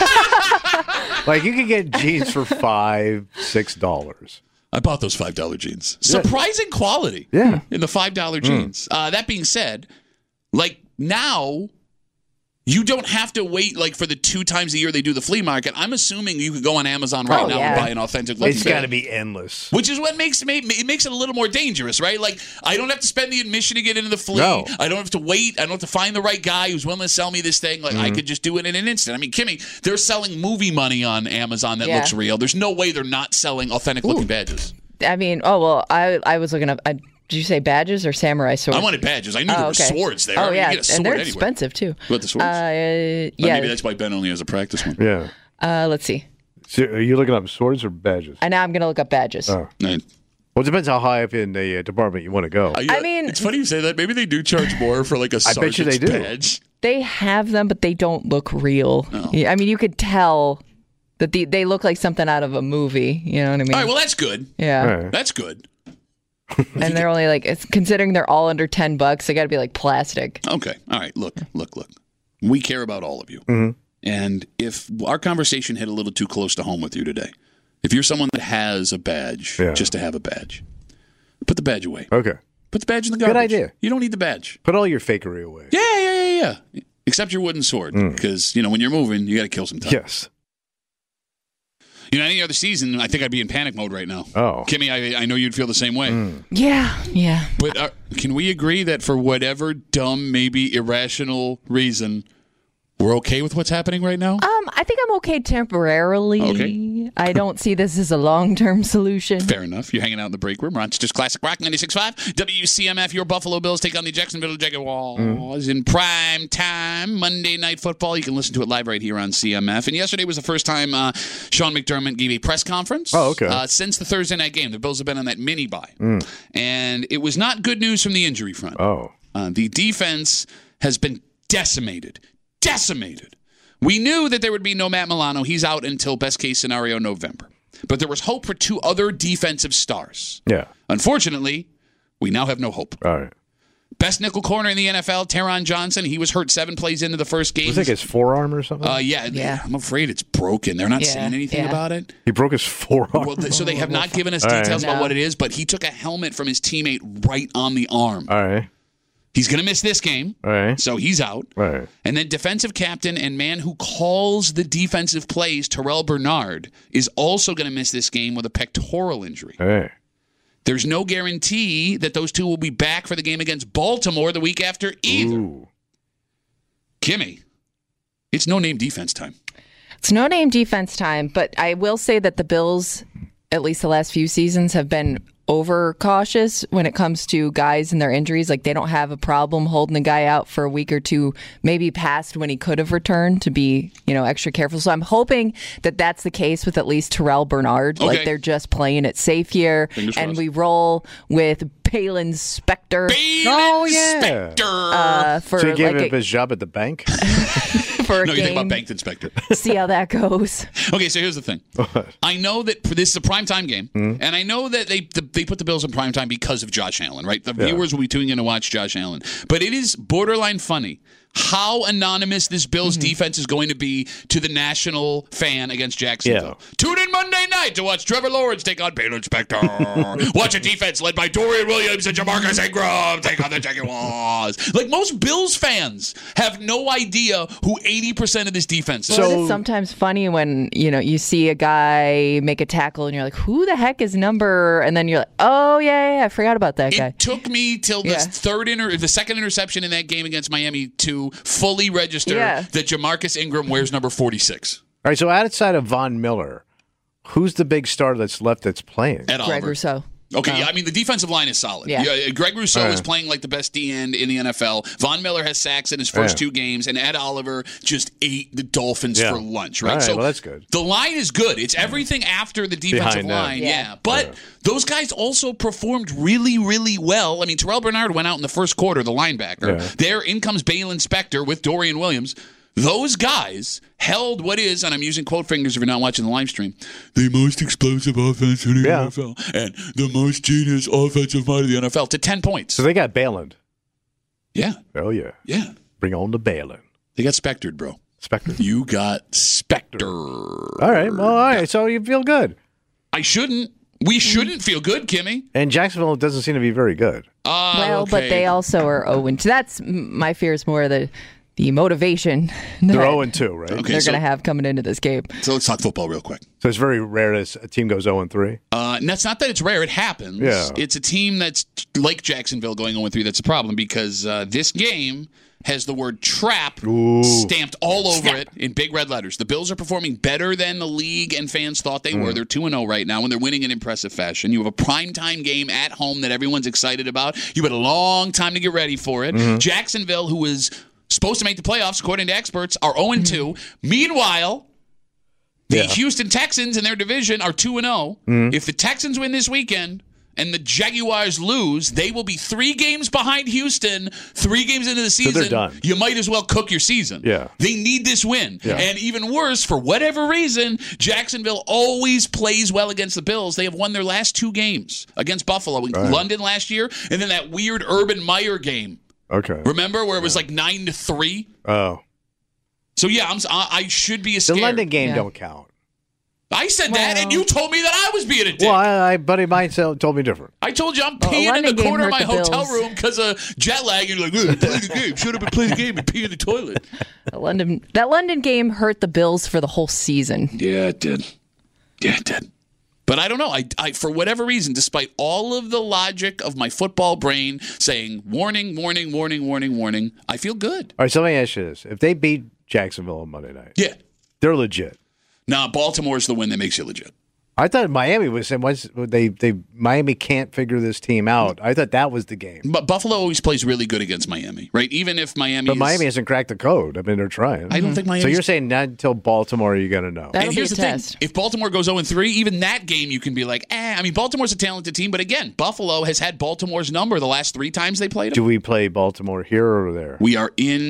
Like, you could get jeans for $5, $6. I bought those $5 jeans. Surprising quality. Yeah. In the $5 jeans. That being said, like now, you don't have to wait like for the 2 times a year they do the flea market. I'm assuming you could go on Amazon right now and buy an authentic looking It's got to be endless. Which is what makes it a little more dangerous, right? Like, I don't have to spend the admission to get into the flea. No. I don't have to wait. I don't have to find the right guy who's willing to sell me this thing. Like, I could just do it in an instant. I mean, Kimmy, they're selling movie money on Amazon that looks real. There's no way they're not selling authentic looking badges. I mean, I was looking up. Did you say badges or samurai swords? I wanted badges. I knew there were swords there. Oh, yeah. You get a sword and they're anywhere. expensive, too. What, the swords? Yeah. Maybe that's why Ben only has a practice one. Yeah. Let's see. So are you looking up swords or badges? And now I'm going to look up badges. Oh. Right. Well, it depends how high up in the department you want to go. I mean, it's funny you say that. Maybe they do charge more for like a I bet you they sergeant's do. badge. They have them, but they don't look real. No. Yeah, I mean, you could tell that they look like something out of a movie. You know what I mean? All right, well, that's good. Yeah. Right. That's good. And they're only like, considering they're all under $10, they got to be like plastic. Okay. All right. Look. We care about all of you. Mm-hmm. And if our conversation hit a little too close to home with you today, if you're someone that has a badge just to have a badge, put the badge away. Okay. Put the badge in the garbage. Good idea. You don't need the badge. Put all your fakery away. Yeah. Except your wooden sword. Because, when you're moving, you got to kill some time. Yes. Any other season, I think I'd be in panic mode right now. Oh. Kimmy, I know you'd feel the same way. Yeah. But can we agree that for whatever dumb, maybe irrational reason, we're okay with what's happening right now? I think I'm okay temporarily. Okay. I don't see this as a long-term solution. Fair enough. You're hanging out in the break room. Rochester's Classic Rock 96.5. WCMF, your Buffalo Bills take on the Jacksonville Jaguars in prime time. Monday Night Football. You can listen to it live right here on CMF. And yesterday was the first time Sean McDermott gave a press conference. Oh, okay. Since the Thursday night game. The Bills have been on that mini-bye. And it was not good news from the injury front. Oh. The defense has been decimated. We knew that there would be no Matt Milano. He's out until best case scenario November. But there was hope for 2 other defensive stars. Yeah. Unfortunately, we now have no hope. All right. Best nickel corner in the NFL, Teron Johnson. He was hurt 7 plays into the first game. Was it his forearm or something? Yeah. I'm afraid it's broken. They're not saying anything about it. He broke his forearm. Well, so they have not given us All right. details about what it is, but he took a helmet from his teammate right on the arm. All right. He's going to miss this game. All right. So he's out. Right. And then defensive captain and man who calls the defensive plays, Terrell Bernard, is also going to miss this game with a pectoral injury. Hey. There's no guarantee that those 2 will be back for the game against Baltimore the week after either. Ooh. Kimmy, it's no-name defense time. It's no-name defense time, but I will say that the Bills, at least the last few seasons, have been overcautious when it comes to guys and their injuries. Like, they don't have a problem holding the guy out for a week or two, maybe past when he could have returned, to be, extra careful. So I'm hoping that that's the case with at least Terrell Bernard. Okay. Like, they're just playing it safe here. Fingers and crossed. we roll with Palin Spector. So you gave him his job at the bank? For a no, you think game. about Banked Inspector. See how that goes. Okay, so here's the thing. I know that this is a primetime game, and I know that they put the Bills in primetime because of Josh Allen, right? The viewers will be tuning in to watch Josh Allen. But it is borderline funny how anonymous this Bills defense is going to be to the national fan against Jacksonville. Yeah. Tune in Monday night to watch Trevor Lawrence take on Palin Spector. Watch a defense led by Dorian Williams and Jamarcus Ingram take on the Jaguars. Like, most Bills fans have no idea who 80% of this defense is. Well, it is sometimes funny when, you see a guy make a tackle and you're like, who the heck is number? And then you're like, oh, yeah, I forgot about that guy. It took me till the second interception in that game against Miami to fully register that Jamarcus Ingram wears number 46. All right, so outside of Von Miller, who's the big star that's left that's playing? Ed Greg Oliver. Rousseau. Okay, I mean, the defensive line is solid. Yeah. Greg Rousseau is playing like the best D-end in the NFL. Von Miller has sacks in his first two games, and Ed Oliver just ate the Dolphins for lunch, right? All right, So well, that's good. the line is good. It's everything after the defensive line, But those guys also performed really, really well. I mean, Terrell Bernard went out in the first quarter, the linebacker. There in comes Balin Spector with Dorian Williams. Those guys held what is, and I'm using quote fingers if you're not watching the live stream, the most explosive offense in the NFL and the most genius offensive mind of the NFL to 10 points. So they got Balin. Yeah. Oh, yeah. Yeah. Bring on the Balin. They got Spectored, bro. Spector. You got Spector. All right. Well, all right. So you feel good. I shouldn't. We shouldn't feel good, Kimmy. And Jacksonville doesn't seem to be very good. But they also are 0-2. That's my fear is more the motivation they're 0-2, right? Okay, they're going to have coming into this game. So let's talk football real quick. So it's very rare that a team goes 0-3? And that's not that it's rare. It happens. Yeah. It's a team that's like Jacksonville going 0-3 that's a problem because this game has the word trap stamped all over it in big red letters. The Bills are performing better than the league and fans thought they were. They're 2-0 right now, and they're winning in impressive fashion. You have a primetime game at home that everyone's excited about. You had a long time to get ready for it. Jacksonville, who was supposed to make the playoffs, according to experts, are 0-2. Meanwhile, the Houston Texans in their division are 2-0. If the Texans win this weekend and the Jaguars lose, they will be 3 games behind Houston, 3 games into the season. So they're done. You might as well cook your season. Yeah. They need this win. Yeah. And even worse, for whatever reason, Jacksonville always plays well against the Bills. They have won their last 2 games against Buffalo in London last year, and then that weird Urban Meyer game. Okay. Remember where it was like 9-3? Oh. So yeah, I should be scared. The London game don't count. I said that, and you told me that I was being a dick. Well, I buddy mine told me different. I told you I'm peeing in the corner of my hotel room because of jet lag, and you're like, play the game. Shut up and play the game and pee in the toilet. That London game hurt the Bills for the whole season. Yeah, it did. Yeah, it did. But I don't know. I for whatever reason, despite all of the logic of my football brain saying warning, warning, warning, warning, warning, I feel good. All right, so let me ask you this. If they beat Jacksonville on Monday night, they're legit. Nah, Baltimore's the win that makes you legit. I thought Miami was saying once Miami can't figure this team out. I thought that was the game. But Buffalo always plays really good against Miami, right? Even if Miami Miami hasn't cracked the code. I mean, they're trying. I don't think Miami. So you're saying not until Baltimore you're going to know. That'll and here's be the a test. thing. If Baltimore goes 0-3, even that game you can be like, I mean, Baltimore's a talented team, but again, Buffalo has had Baltimore's number the last 3 times they played them. Do we play Baltimore here or there? We're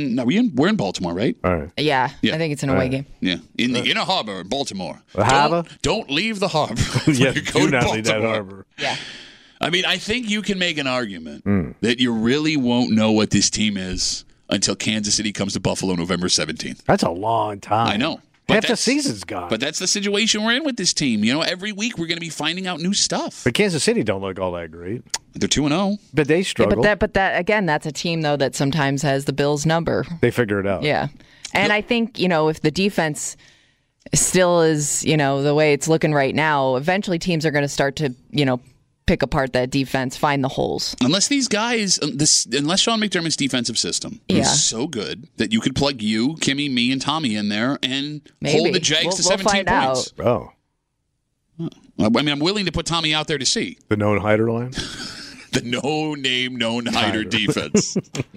in Baltimore, right? All right. Yeah. I think it's an away game. Yeah. In the inner harbor, Baltimore. The harbor? Don't leave the harbor. Yeah, Go do to not leave that Baltimore. harbor. Yeah. I mean, I think you can make an argument that you really won't know what this team is until Kansas City comes to Buffalo November 17th. That's a long time. I know. Half the season's gone. But that's the situation we're in with this team. You know, every week we're going to be finding out new stuff. But Kansas City don't look all that great. They're 2-0. But they struggle. Yeah, but that again, that's a team though that sometimes has the Bills' number. They figure it out. Yeah. And I think, if the defense still is, the way it's looking right now, eventually teams are going to start to, pick apart that defense, find the holes. Unless these guys, unless Sean McDermott's defensive system is so good that you could plug you, Kimmy, me, and Tommy in there and hold the Jags to 17 points. Oh. I mean, I'm willing to put Tommy out there to see. The known hider line? The no-name, known hider defense.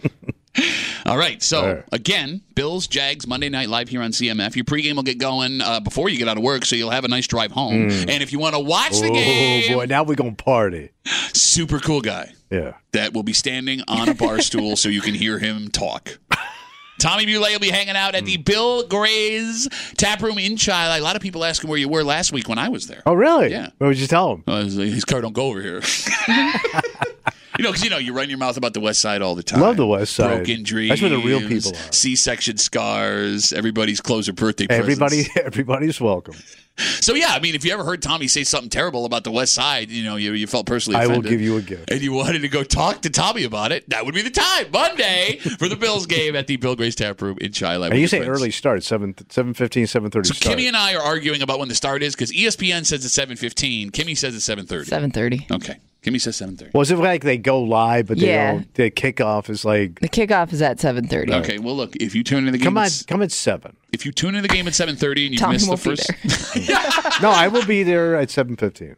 All right, so again, Bills, Jags, Monday night live here on CMF. Your pregame will get going before you get out of work, so you'll have a nice drive home. And if you want to watch the game... Oh, boy, now we're going to party. Super cool guy. Yeah. That will be standing on a bar stool so you can hear him talk. Tommy Muley will be hanging out at the Bill Gray's Tap Room in Chile. A lot of people asking where you were last week when I was there. Oh, really? Yeah. What would you tell him? His car don't go over here. Because you run your mouth about the West Side all the time. Love the West Side. Broken dreams. That's where the real people are. C-section scars. Everybody's clothes or birthday presents. Everybody's welcome. So, yeah, I mean, if you ever heard Tommy say something terrible about the West Side, you felt personally offended. I will give you a gift. And you wanted to go talk to Tommy about it, that would be the time. Monday for the Bills game at the Bill Gray's Tap Room in Chile. And you say early start, 7:15, 7:30 So start. Kimmy and I are arguing about when the start is because ESPN says it's 7:15. Kimmy says it's 7:30. 7:30. Okay. Kimmy says 7:30. Was it like they go live, but the kickoff is like... The kickoff is at 7:30. Okay, well, look, if you tune into the game... Come at 7. If you tune into the game at 7:30 and you Tommy miss the won't first... be there. No, I will be there at 7:15.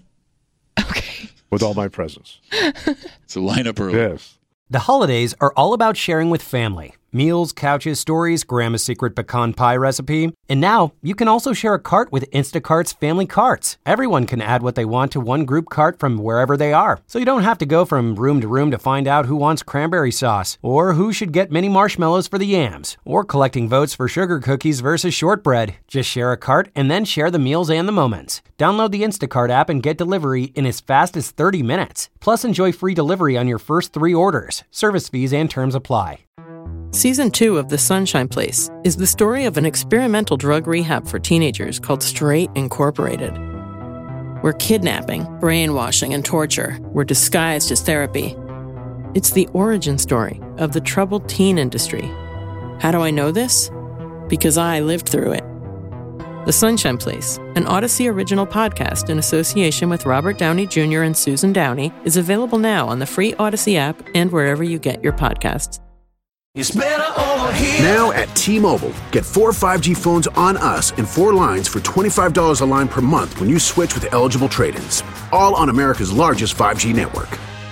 Okay. With all my presents. So line up early. Yes. The holidays are all about sharing with family. Meals, couches, stories, Grandma's secret pecan pie recipe. And now, you can also share a cart with Instacart's family carts. Everyone can add what they want to one group cart from wherever they are. So you don't have to go from room to room to find out who wants cranberry sauce, or who should get mini marshmallows for the yams, or collecting votes for sugar cookies versus shortbread. Just share a cart and then share the meals and the moments. Download the Instacart app and get delivery in as fast as 30 minutes. Plus, enjoy free delivery on your first 3 orders. Service fees and terms apply. Season 2 of The Sunshine Place is the story of an experimental drug rehab for teenagers called Straight Incorporated, where kidnapping, brainwashing, and torture were disguised as therapy. It's the origin story of the troubled teen industry. How do I know this? Because I lived through it. The Sunshine Place, an Odyssey original podcast in association with Robert Downey Jr. and Susan Downey, is available now on the free Odyssey app and wherever you get your podcasts. It's better over here. Now at T-Mobile, get 4 5G phones on us and 4 lines for $25 a line per month when you switch with eligible trade-ins. All on America's largest 5G network.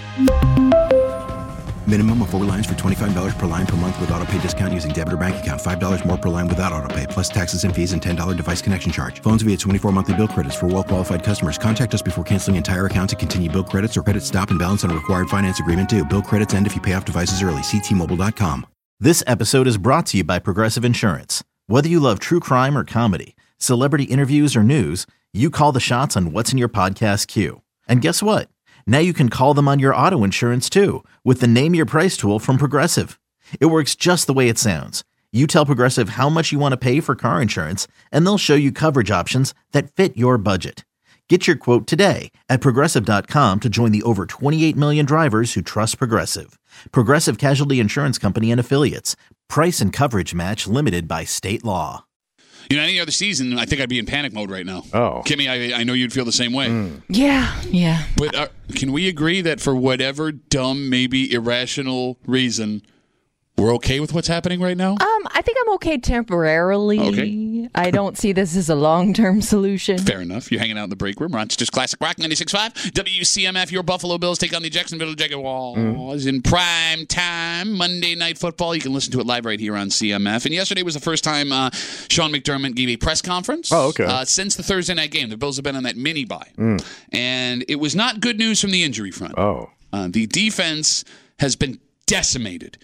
Minimum of 4 lines for $25 per line per month with autopay discount using debit or bank account. $5 more per line without autopay, plus taxes and fees and $10 device connection charge. Phones via 24 monthly bill credits for well-qualified customers. Contact us before canceling entire account to continue bill credits or credit stop and balance on a required finance agreement due. Bill credits end if you pay off devices early. See T-Mobile.com. This episode is brought to you by Progressive Insurance. Whether you love true crime or comedy, celebrity interviews or news, you call the shots on what's in your podcast queue. And guess what? Now you can call them on your auto insurance too with the Name Your Price tool from Progressive. It works just the way it sounds. You tell Progressive how much you want to pay for car insurance, and they'll show you coverage options that fit your budget. Get your quote today at Progressive.com to join the over 28 million drivers who trust Progressive. Progressive Casualty Insurance Company and Affiliates. Price and coverage match limited by state law. Any other season, I think I'd be in panic mode right now. Oh. Kimmy, I know you'd feel the same way. Yeah. But can we agree that for whatever dumb, maybe irrational reason, we're okay with what's happening right now? I think I'm okay temporarily. Okay. I don't see this as a long-term solution. Fair enough. You're hanging out in the break room. Rochester's Classic Rock 96.5. WCMF, your Buffalo Bills take on the Jacksonville Jaguars in prime time. Monday Night Football. You can listen to it live right here on CMF. And yesterday was the first time Sean McDermott gave a press conference. Oh, okay. Since the Thursday night game. The Bills have been on that mini-bye. And it was not good news from the injury front. Oh. The defense has been decimated.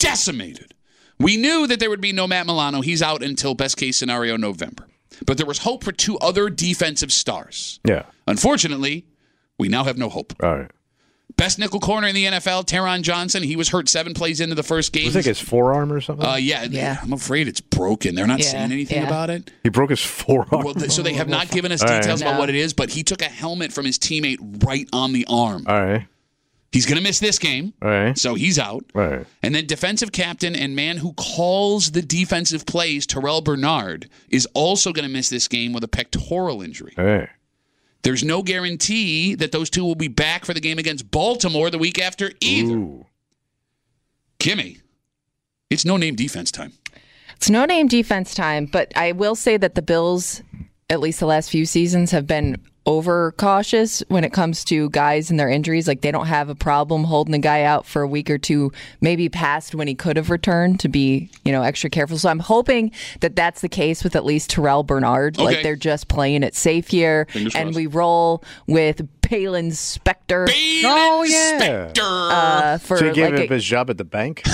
We knew that there would be no Matt Milano. He's out until best case scenario November. But there was hope for 2 other defensive stars. Yeah. Unfortunately, we now have no hope. All right. Best nickel corner in the NFL, Teron Johnson. He was hurt 7 plays into the first game. I think his forearm or something? Yeah. I'm afraid it's broken. They're not saying anything about it. He broke his forearm. Well, so they have not given us details about what it is, but he took a helmet from his teammate right on the arm. All right. He's going to miss this game, so he's out. Right. And then defensive captain and man who calls the defensive plays, Terrell Bernard, is also going to miss this game with a pectoral injury. Hey. There's no guarantee that those 2 will be back for the game against Baltimore the week after either. Ooh. Kimmy, it's no-name defense time. It's no-name defense time, but I will say that the Bills, at least the last few seasons, have been overcautious when it comes to guys and their injuries. Like, they don't have a problem holding a guy out for a week or two, maybe past when he could have returned, to be, extra careful. So I'm hoping that that's the case with at least Terrell Bernard. Okay. Like, they're just playing it safe here. Fingers and crossed. we roll with Palin Spector. Spector! So he gave up his job at the bank?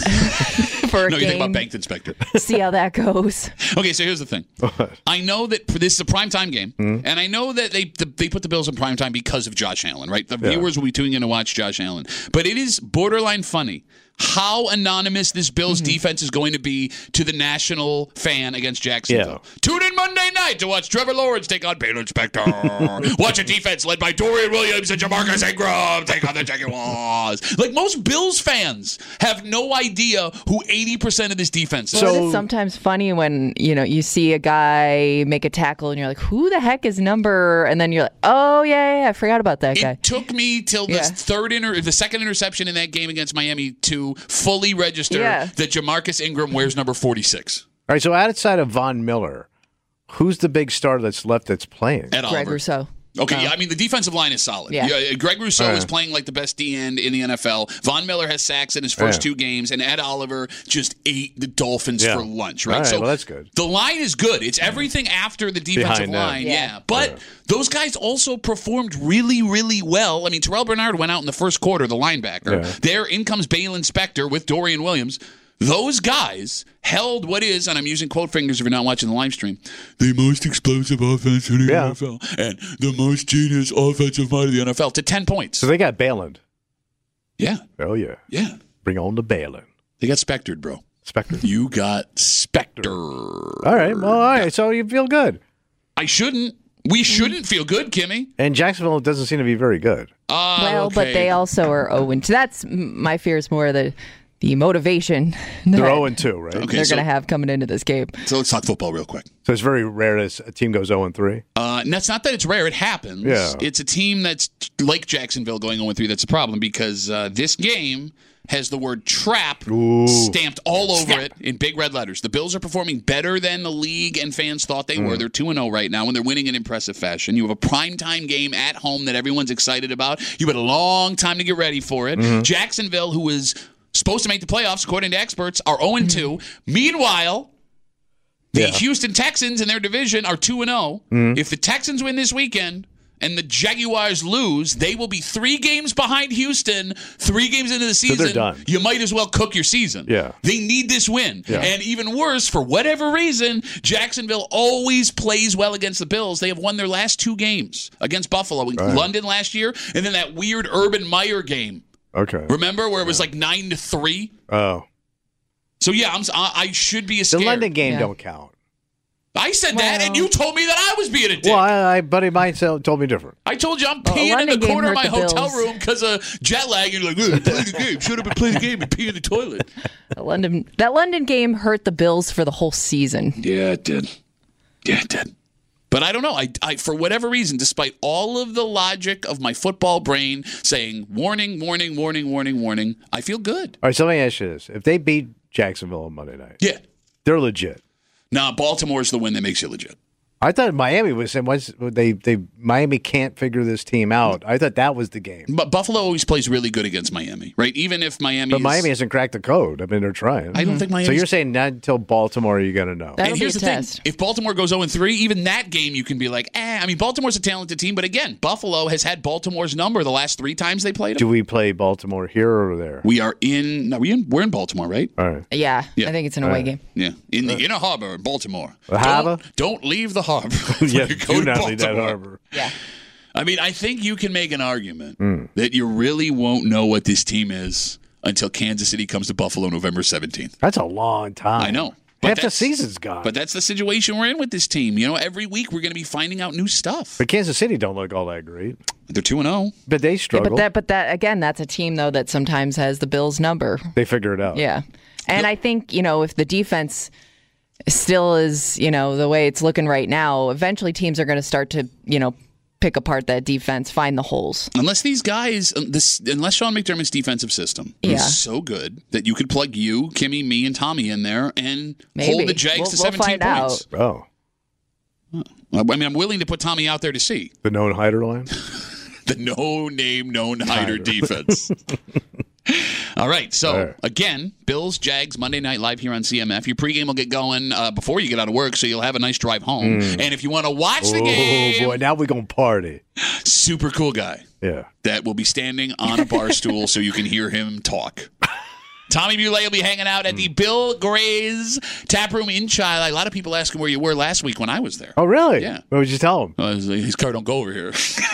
For a no, you game. think about Banked Inspector. See how that goes. Okay, so here's the thing. I know that this is a primetime game, and I know that they put the Bills in primetime because of Josh Allen, right? The viewers will be tuning in to watch Josh Allen. But it is borderline funny how anonymous this Bills defense is going to be to the national fan against Jacksonville. Yeah. Tune in Monday night to watch Trevor Lawrence take on Palin Spector. Watch a defense led by Dorian Williams and Jamarcus Ingram take on the Jaguars. Like, most Bills fans have no idea who 80% of this defense is. So it's sometimes funny when, you see a guy make a tackle and you're like, who the heck is number? And then you're like, oh, yeah, I forgot about that guy. It took me till the second interception in that game against Miami to fully register that Jamarcus Ingram wears number 46. All right, so outside of Von Miller, who's the big star that's left that's playing? Ed Greg Oliver. Rousseau. Okay, I mean, the defensive line is solid. Yeah. Greg Rousseau is playing like the best D-end in the NFL. Von Miller has sacks in his first two games, and Ed Oliver just ate the Dolphins for lunch, right? So well, that's good. The line is good. It's everything after the defensive line, But those guys also performed really, really well. I mean, Terrell Bernard went out in the first quarter, the linebacker. Yeah. There in comes Palin Spector with Dorian Williams. Those guys held what is, and I'm using quote fingers if you're not watching the live stream, the most explosive offense in the NFL and the most genius offensive mind of the NFL to 10 points. So they got Balin. Yeah. Oh, yeah. Yeah. Bring on the Balin. They got Spectored, bro. Spectored. You got Spector. All right. Well, all right. So you feel good. I shouldn't. We shouldn't feel good, Kimmy. And Jacksonville doesn't seem to be very good. But they also are 0-2. That's my fear is more the motivation they're 0-2, right? Okay, they're going to have coming into this game. So let's talk football real quick. So it's very rare that a team goes 0-3? And that's not that it's rare. It happens. Yeah. It's a team that's like Jacksonville going 0-3 that's a problem because this game has the word trap stamped all over it in big red letters. The Bills are performing better than the league and fans thought they were. They're 2-0 right now, and they're winning in impressive fashion. You have a primetime game at home that everyone's excited about. You had a long time to get ready for it. Jacksonville, who is supposed to make the playoffs, according to experts, are 0-2. Meanwhile, the Houston Texans in their division are 2-0. If the Texans win this weekend and the Jaguars lose, they will be 3 games behind Houston, 3 games into the season. So they're done. You might as well cook your season. Yeah. They need this win. Yeah. And even worse, for whatever reason, Jacksonville always plays well against the Bills. They have won their last 2 games against Buffalo in London last year, and then that weird Urban Meyer game. Okay. Remember where it was like 9-3? Oh. So yeah, I should be scared. The London game don't count. I said that, and you told me that I was being a dick. Well, I buddy mine told me different. I told you I'm peeing in the corner of my hotel room because of jet lag. You're like, play the game. Shut up and play the game and pee in the toilet. That London game hurt the Bills for the whole season. Yeah, it did. But I don't know. I for whatever reason, despite all of the logic of my football brain saying warning, warning, warning, warning, warning, I feel good. All right, so let me ask you this. If they beat Jacksonville on Monday night, they're legit. Nah, Baltimore's the win that makes you legit. I thought Miami was saying Miami can't figure this team out. I thought that was the game. But Buffalo always plays really good against Miami, right? Even if Miami hasn't cracked the code. I mean, they're trying. I don't think Miami. So you're saying not until Baltimore are you going to know? That'll and here's be a the test. thing: if Baltimore goes 0-3, even that game you can be like, I mean, Baltimore's a talented team, but again, Buffalo has had Baltimore's number the last 3 times they played them. Do we play Baltimore here or there? We are in. We're in Baltimore, right? All right. Yeah. I think it's an away game. Yeah, in the inner harbor, in Baltimore. The harbor? Don't leave the harbor. Yeah, do not leave that harbor. Yeah. I mean, I think you can make an argument that you really won't know what this team is until Kansas City comes to Buffalo November 17th. That's a long time. I know. Half the season's gone. But that's the situation we're in with this team. You know, every week we're going to be finding out new stuff. But Kansas City don't look all that great. They're 2-0. But they struggle. Yeah, but that again, that's a team though that sometimes has the Bills' number. They figure it out. Yeah. And I think, if the defense still is, the way it's looking right now, eventually teams are going to start to, pick apart that defense, find the holes. Unless these guys, unless Sean McDermott's defensive system is so good that you could plug you, Kimmy, me, and Tommy in there and hold the Jags to 17 points. Oh. I mean, I'm willing to put Tommy out there to see. The known hider line? The no-name, known hider defense. All right, so again, Bills, Jags, Monday Night Live here on CMF. Your pregame will get going before you get out of work, so you'll have a nice drive home. And if you want to watch the game... Oh, boy, now we're going to party. Super cool guy. Yeah. That will be standing on a bar stool so you can hear him talk. Tommy Muley will be hanging out at the Bill Gray's Tap Room in Chile. A lot of people ask him where you were last week when I was there. Oh, really? Yeah. What would you tell him? His car don't go over here.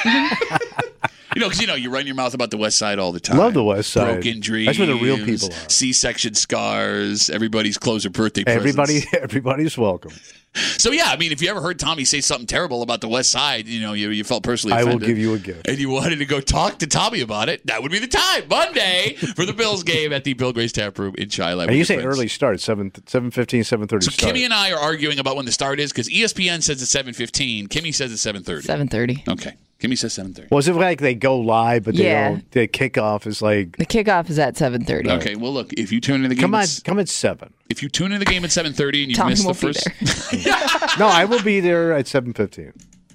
Because you run your mouth about the West Side all the time. Love the West Side. Broken dreams. That's where the real people are. C-section scars. Everybody's clothes or birthday presents. Everybody's welcome. So, yeah, I mean, if you ever heard Tommy say something terrible about the West Side, you felt personally offended. I will give you a gift. And you wanted to go talk to Tommy about it, that would be the time, Monday, for the Bills game at the Bill Gray's Tap Room in Chile. And you say early start, 7:15, 7:30 so start. Kimmy and I are arguing about when the start is because ESPN says it's 7:15. Kimmy says it's 7:30. 7:30. Okay. Kimmy says 7:30. Was it like they go live, but the kickoff is like... The kickoff is at 7:30. Okay, well, look, if you tune into the game... Come at 7. If you tune into the game at 7:30 and you miss the first... No, I will be there at 7:15.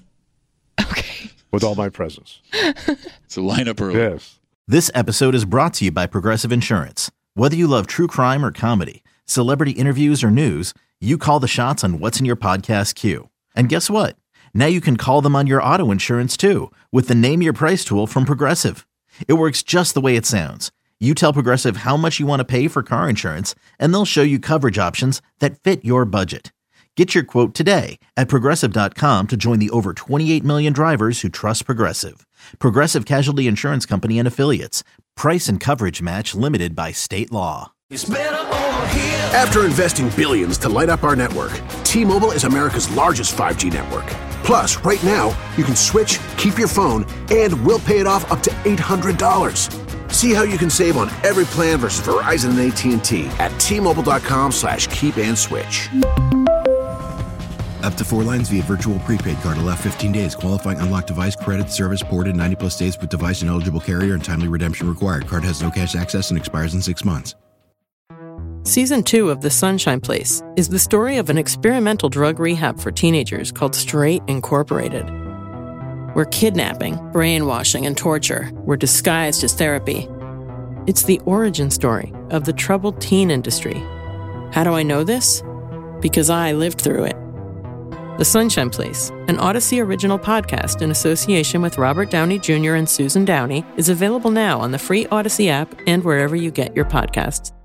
Okay. With all my presents. So line up early. Yes. This episode is brought to you by Progressive Insurance. Whether you love true crime or comedy, celebrity interviews or news, you call the shots on what's in your podcast queue. And guess what? Now you can call them on your auto insurance too with the Name Your Price tool from Progressive. It works just the way it sounds. You tell Progressive how much you want to pay for car insurance, and they'll show you coverage options that fit your budget. Get your quote today at Progressive.com to join the over 28 million drivers who trust Progressive. Progressive Casualty Insurance Company and Affiliates. Price and coverage match limited by state law. It's better over here. After investing billions to light up our network, T-Mobile is America's largest 5G network. Plus, right now, you can switch, keep your phone, and we'll pay it off up to $800. See how you can save on every plan versus Verizon and AT&T at T-Mobile.com/keep-and-switch. Up to 4 lines via virtual prepaid card. Allow 15 days. Qualifying unlocked device credit service ported 90-plus days with device and eligible carrier and timely redemption required. Card has no cash access and expires in 6 months. Season 2 of The Sunshine Place is the story of an experimental drug rehab for teenagers called Straight Incorporated, where kidnapping, brainwashing, and torture were disguised as therapy. It's the origin story of the troubled teen industry. How do I know this? Because I lived through it. The Sunshine Place, an Odyssey original podcast in association with Robert Downey Jr. and Susan Downey, is available now on the free Odyssey app and wherever you get your podcasts.